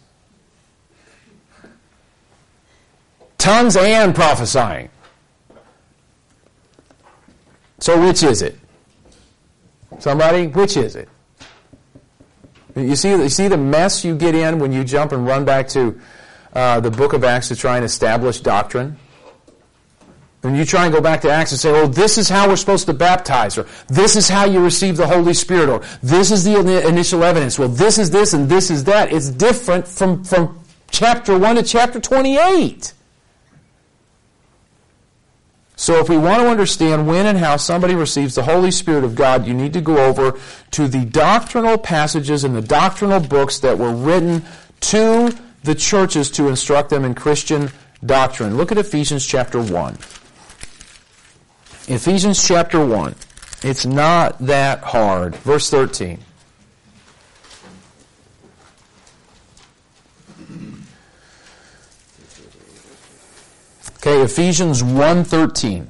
Tongues and prophesying. So which is it? Somebody, which is it? You see, you see the mess you get in when you jump and run back to uh, the book of Acts to try and establish doctrine? When you try and go back to Acts and say, oh, this is how we're supposed to baptize, or this is how you receive the Holy Spirit, or this is the initial evidence, well, this is this and this is that. It's different from, from chapter one to chapter twenty-eight. So if we want to understand when and how somebody receives the Holy Spirit of God, you need to go over to the doctrinal passages and the doctrinal books that were written to the churches to instruct them in Christian doctrine. Look at Ephesians chapter one. Ephesians chapter one. It's not that hard. Verse thirteen. Okay, Ephesians one thirteen.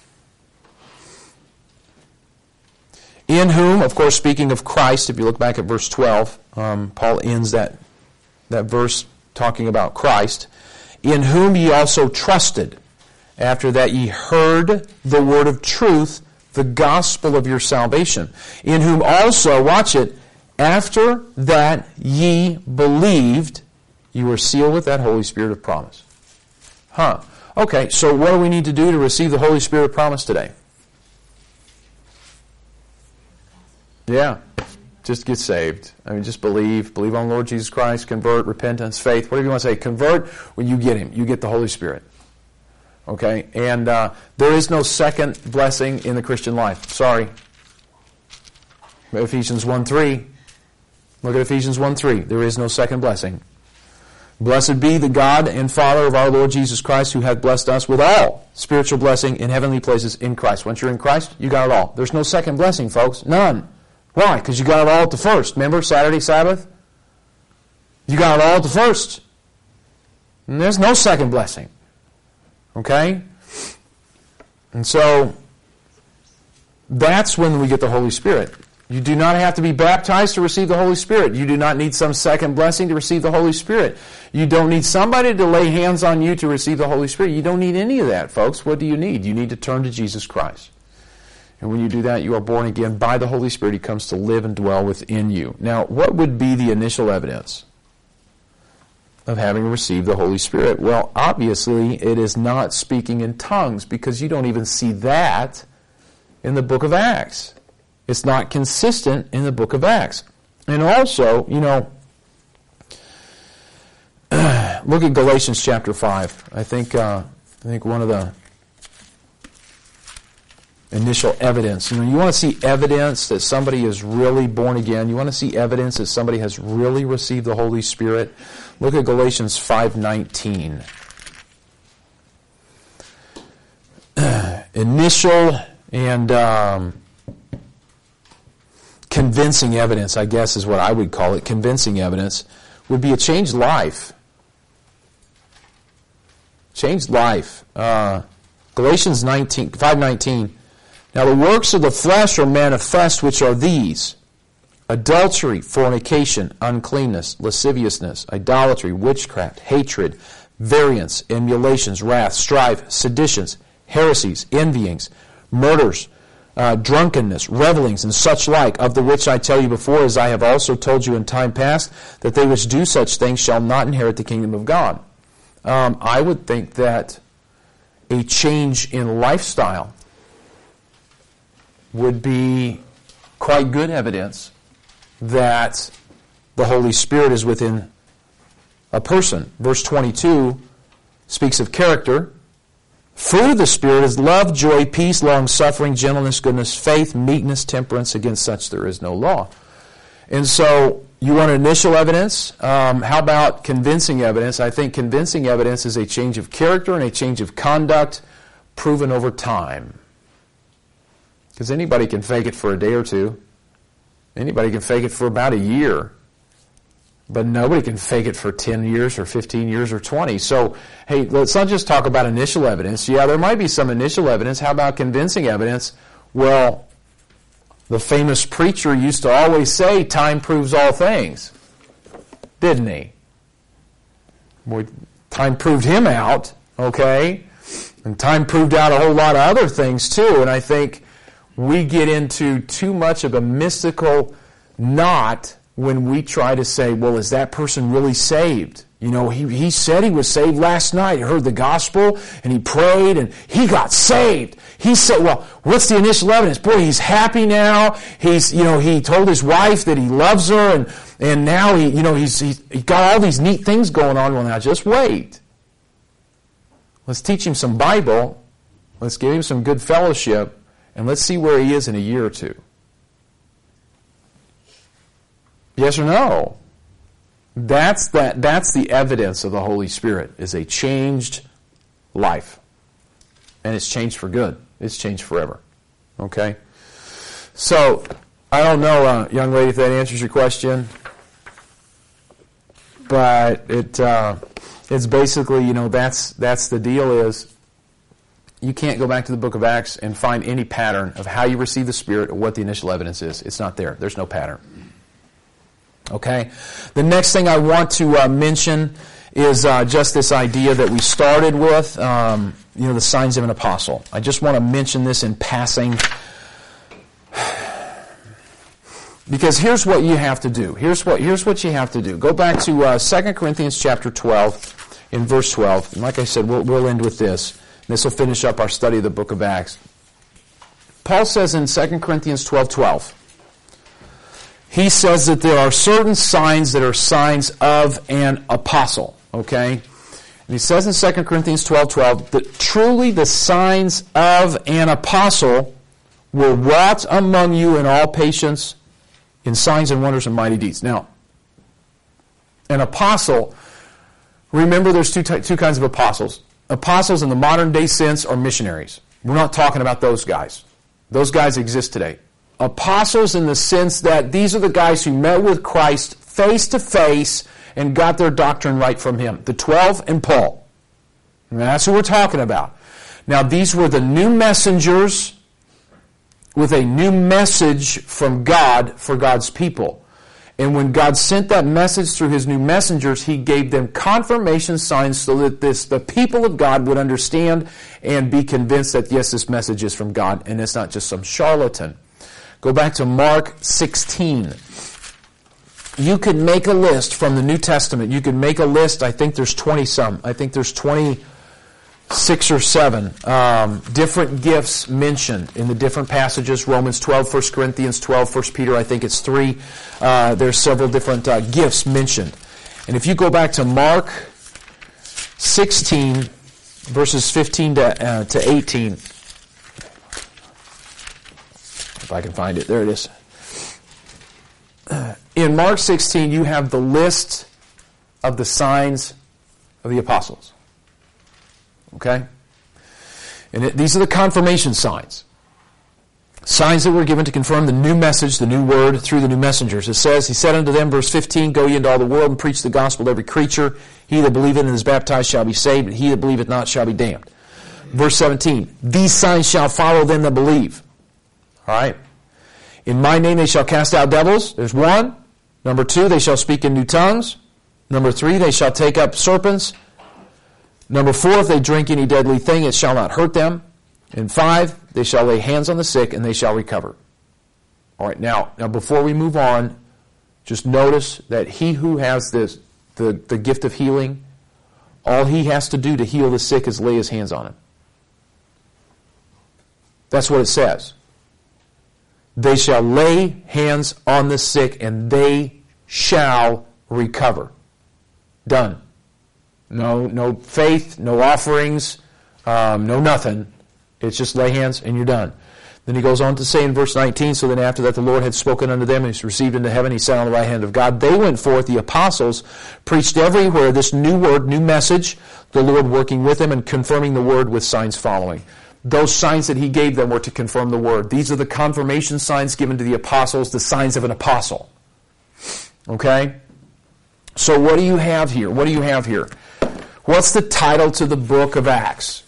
In whom, of course, speaking of Christ, if you look back at verse twelve, um, Paul ends that, that verse talking about Christ. In whom ye also trusted, after that ye heard the word of truth, the gospel of your salvation. In whom also, watch it, after that ye believed, you were sealed with that Holy Spirit of promise. Huh. Okay, so what do we need to do to receive the Holy Spirit of promise today? Yeah, just get saved. I mean, just believe. Believe on the Lord Jesus Christ, convert, repentance, faith, whatever you want to say. Convert, when you get Him, you get the Holy Spirit. Okay, and uh, there is no second blessing in the Christian life. Sorry. Ephesians one three. Look at Ephesians one three. There is no second blessing. Blessed be the God and Father of our Lord Jesus Christ, who hath blessed us with all spiritual blessing in heavenly places in Christ. Once you're in Christ, you got it all. There's no second blessing, folks. None. Why? Because you got it all at the first. Remember Saturday, Sabbath? You got it all at the first. And there's no second blessing. Okay? And so, that's when we get the Holy Spirit. You do not have to be baptized to receive the Holy Spirit. You do not need some second blessing to receive the Holy Spirit. You don't need somebody to lay hands on you to receive the Holy Spirit. You don't need any of that, folks. What do you need? You need to turn to Jesus Christ. And when you do that, you are born again by the Holy Spirit. He comes to live and dwell within you. Now, what would be the initial evidence of having received the Holy Spirit? Well, obviously, it is not speaking in tongues, because you don't even see that in the book of Acts. It's not consistent in the book of Acts. And also, you know, look at Galatians chapter five. I think uh, I think one of the initial evidence. You know, you want to see evidence that somebody is really born again. You want to see evidence that somebody has really received the Holy Spirit. Look at Galatians five nineteen. Initial and um, convincing evidence, I guess is what I would call it, convincing evidence, would be a changed life. Changed life. Uh, Galatians nineteen, five nineteen. Now the works of the flesh are manifest, which are these: adultery, fornication, uncleanness, lasciviousness, idolatry, witchcraft, hatred, variance, emulations, wrath, strife, seditions, heresies, envyings, murders, uh, drunkenness, revelings, and such like, of the which I tell you before, as I have also told you in time past, that they which do such things shall not inherit the kingdom of God. Um, I would think that a change in lifestyle would be quite good evidence that the Holy Spirit is within a person. Verse twenty-two speaks of character. Fruit of the Spirit is love, joy, peace, long-suffering, gentleness, goodness, faith, meekness, temperance. Against such there is no law. And so you want initial evidence? Um, how about convincing evidence? I think convincing evidence is a change of character and a change of conduct proven over time. Because anybody can fake it for a day or two. Anybody can fake it for about a year. But nobody can fake it for ten years or fifteen years or twenty. So, hey, let's not just talk about initial evidence. Yeah, there might be some initial evidence. How about convincing evidence? Well, the famous preacher used to always say, time proves all things. Didn't he? Boy, time proved him out, okay? And time proved out a whole lot of other things too. And I think we get into too much of a mystical knot when we try to say, well, is that person really saved? You know, he, he said he was saved last night. He heard the gospel, and he prayed, and he got saved. He said, well, what's the initial evidence? Boy, he's happy now. He's, you know, he told his wife that he loves her, and, and now he, you know, he's, he's he got all these neat things going on. Well, now just wait. Let's teach him some Bible. Let's give him some good fellowship, and let's see where he is in a year or two. Yes or no? That's that. That's the evidence of the Holy Spirit, is a changed life. And it's changed for good. It's changed forever. Okay? So, I don't know, uh, young lady, if that answers your question. But it uh, it's basically, you know, that's that's the deal is you can't go back to the book of Acts and find any pattern of how you receive the Spirit or what the initial evidence is. It's not there. There's no pattern. Okay? The next thing I want to uh, mention is uh, just this idea that we started with, um, you know, the signs of an apostle. I just want to mention this in passing. Because here's what you have to do. Here's what here's what you have to do. Go back to uh, Second Corinthians chapter twelve, in verse twelve. And like I said, we'll, we'll end with this. This will finish up our study of the book of Acts. Paul says in Second Corinthians twelve twelve, he says that there are certain signs that are signs of an apostle. Okay? And he says in Second Corinthians twelve twelve that truly the signs of an apostle were wrought among you in all patience, in signs and wonders and mighty deeds. Now, an apostle, remember there's two ty- two kinds of apostles. Apostles in the modern day sense are missionaries. We're not talking about those guys. Those guys exist today. Apostles in the sense that these are the guys who met with Christ face to face and got their doctrine right from him. The twelve and Paul. And that's who we're talking about. Now, these were the new messengers with a new message from God for God's people. And when God sent that message through his new messengers, he gave them confirmation signs so that this the people of God would understand and be convinced that, yes, this message is from God and it's not just some charlatan. Go back to Mark sixteen. You could make a list from the New Testament. You could make a list. I think there's twenty-some. I think there's twenty-six or seven um, different gifts mentioned in the different passages. Romans twelve, First Corinthians twelve, First Peter, I think it's three. Uh, there's several different uh, gifts mentioned. And if you go back to Mark sixteen, verses fifteen to, uh, to eighteen, if I can find it. There it is. In Mark sixteen, you have the list of the signs of the apostles. Okay? And it, these are the confirmation signs. Signs that were given to confirm the new message, the new word, through the new messengers. It says, he said unto them, verse fifteen, go ye into all the world and preach the gospel to every creature. He that believeth and is baptized shall be saved, but he that believeth not shall be damned. Verse seventeen, these signs shall follow them that believe. All right? In my name they shall cast out devils. There's one. Number two, they shall speak in new tongues. Number three, they shall take up serpents. Number four, if they drink any deadly thing, it shall not hurt them. And five, they shall lay hands on the sick and they shall recover. All right, now, now before we move on, just notice that he who has this, the, the gift of healing, all he has to do to heal the sick is lay his hands on him. That's what it says. They shall lay hands on the sick, and they shall recover. Done. No, no faith, no offerings, um, no nothing. It's just lay hands and you're done. Then he goes on to say in verse nineteen, so then after that the Lord had spoken unto them, and he was received into heaven, he sat on the right hand of God. They went forth, the apostles, preached everywhere this new word, new message, the Lord working with them and confirming the word with signs following. Those signs that he gave them were to confirm the word. These are the confirmation signs given to the apostles, the signs of an apostle. Okay? So what do you have here? What do you have here? What's the title to the book of Acts?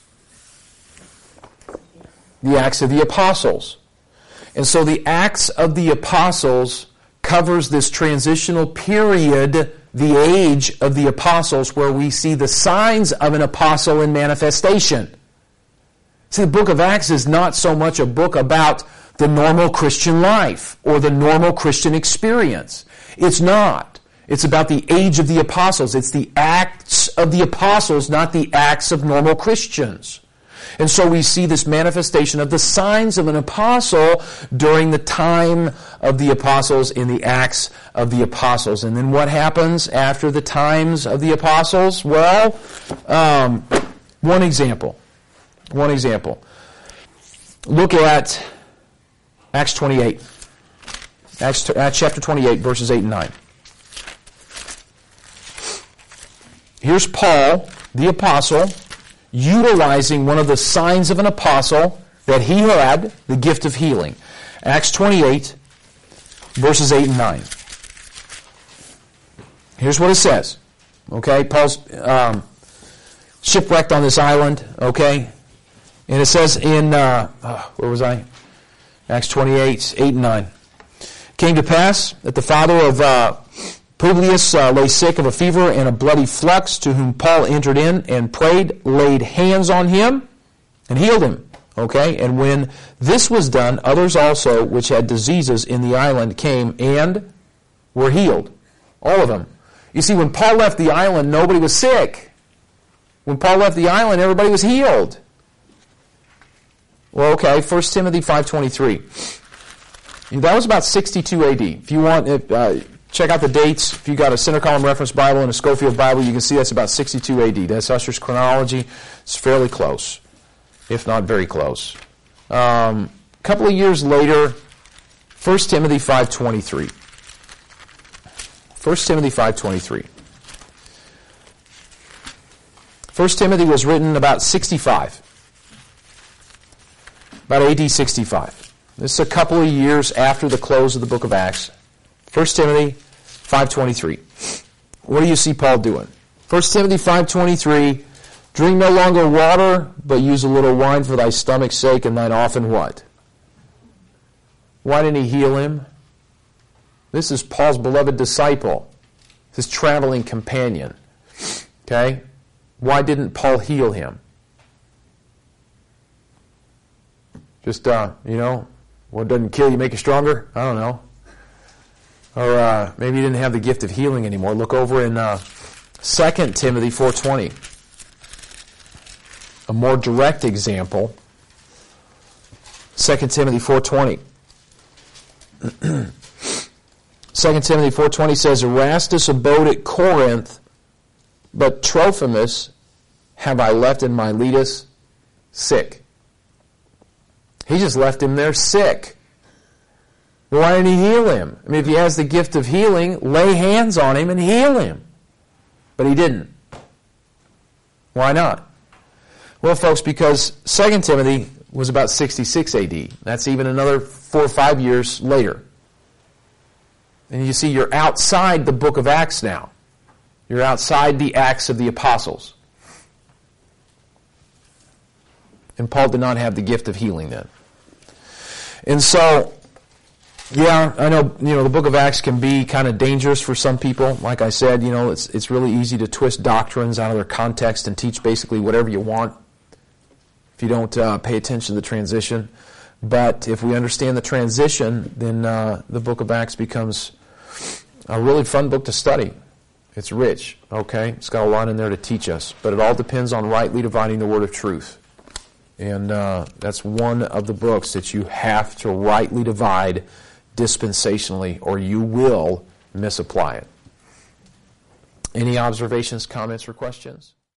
The Acts of the Apostles. And so the Acts of the Apostles covers this transitional period, the age of the apostles, where we see the signs of an apostle in manifestation. See, the book of Acts is not so much a book about the normal Christian life or the normal Christian experience. It's not. It's about the age of the apostles. It's the Acts of the Apostles, not the acts of normal Christians. And so we see this manifestation of the signs of an apostle during the time of the apostles in the Acts of the Apostles. And then what happens after the times of the apostles? Well, um, one example. One example. Look at Acts twenty-eight. Acts, Acts chapter twenty-eight, verses eight and nine. Here's Paul, the apostle, utilizing one of the signs of an apostle that he had, the gift of healing. Acts twenty-eight, verses eight and nine. Here's what it says. Okay, Paul's um, shipwrecked on this island, okay? And it says in, uh, oh, where was I? Acts twenty-eight, eight and nine. Came to pass that the father of uh, Publius uh, lay sick of a fever and a bloody flux, to whom Paul entered in and prayed, laid hands on him, and healed him. Okay? And when this was done, others also, which had diseases in the island, came and were healed. All of them. You see, when Paul left the island, nobody was sick. When Paul left the island, everybody was healed. Well, okay, First Timothy five twenty-three. That was about sixty-two A D. If you want... Uh, Check out the dates. If you got a Center Column Reference Bible and a Schofield Bible, you can see that's about sixty-two A D. That's Usher's chronology. It's fairly close, if not very close. Um, a couple of years later, First Timothy five twenty-three. First Timothy five twenty-three. First Timothy was written about sixty-five. About A D sixty-five. This is a couple of years after the close of the book of Acts. First Timothy five twenty-three. What do you see Paul doing? First Timothy five twenty-three. Drink no longer water, but use a little wine for thy stomach's sake, and thine often what? Why didn't he heal him? This is Paul's beloved disciple, his traveling companion. Okay? Why didn't Paul heal him? Just, uh, you know, what doesn't kill you make you stronger? I don't know. Or uh, maybe he didn't have the gift of healing anymore. Look over in uh, Second Timothy four twenty. A more direct example. Second Timothy four twenty. Second Timothy four twenty says, Erastus abode at Corinth, but Trophimus have I left in Miletus sick. He just left him there sick. Why didn't he heal him? I mean, if he has the gift of healing, lay hands on him and heal him. But he didn't. Why not? Well, folks, because Second Timothy was about sixty-six A D. That's even another four or five years later. And you see, you're outside the book of Acts now. You're outside the Acts of the Apostles. And Paul did not have the gift of healing then. And so... Yeah, I know, you know, the book of Acts can be kind of dangerous for some people. Like I said, you know, it's it's really easy to twist doctrines out of their context and teach basically whatever you want if you don't uh, pay attention to the transition. But if we understand the transition, then uh, the book of Acts becomes a really fun book to study. It's rich, okay? It's got a lot in there to teach us. But it all depends on rightly dividing the word of truth. And uh, that's one of the books that you have to rightly divide dispensationally, or you will misapply it. Any observations, comments, or questions?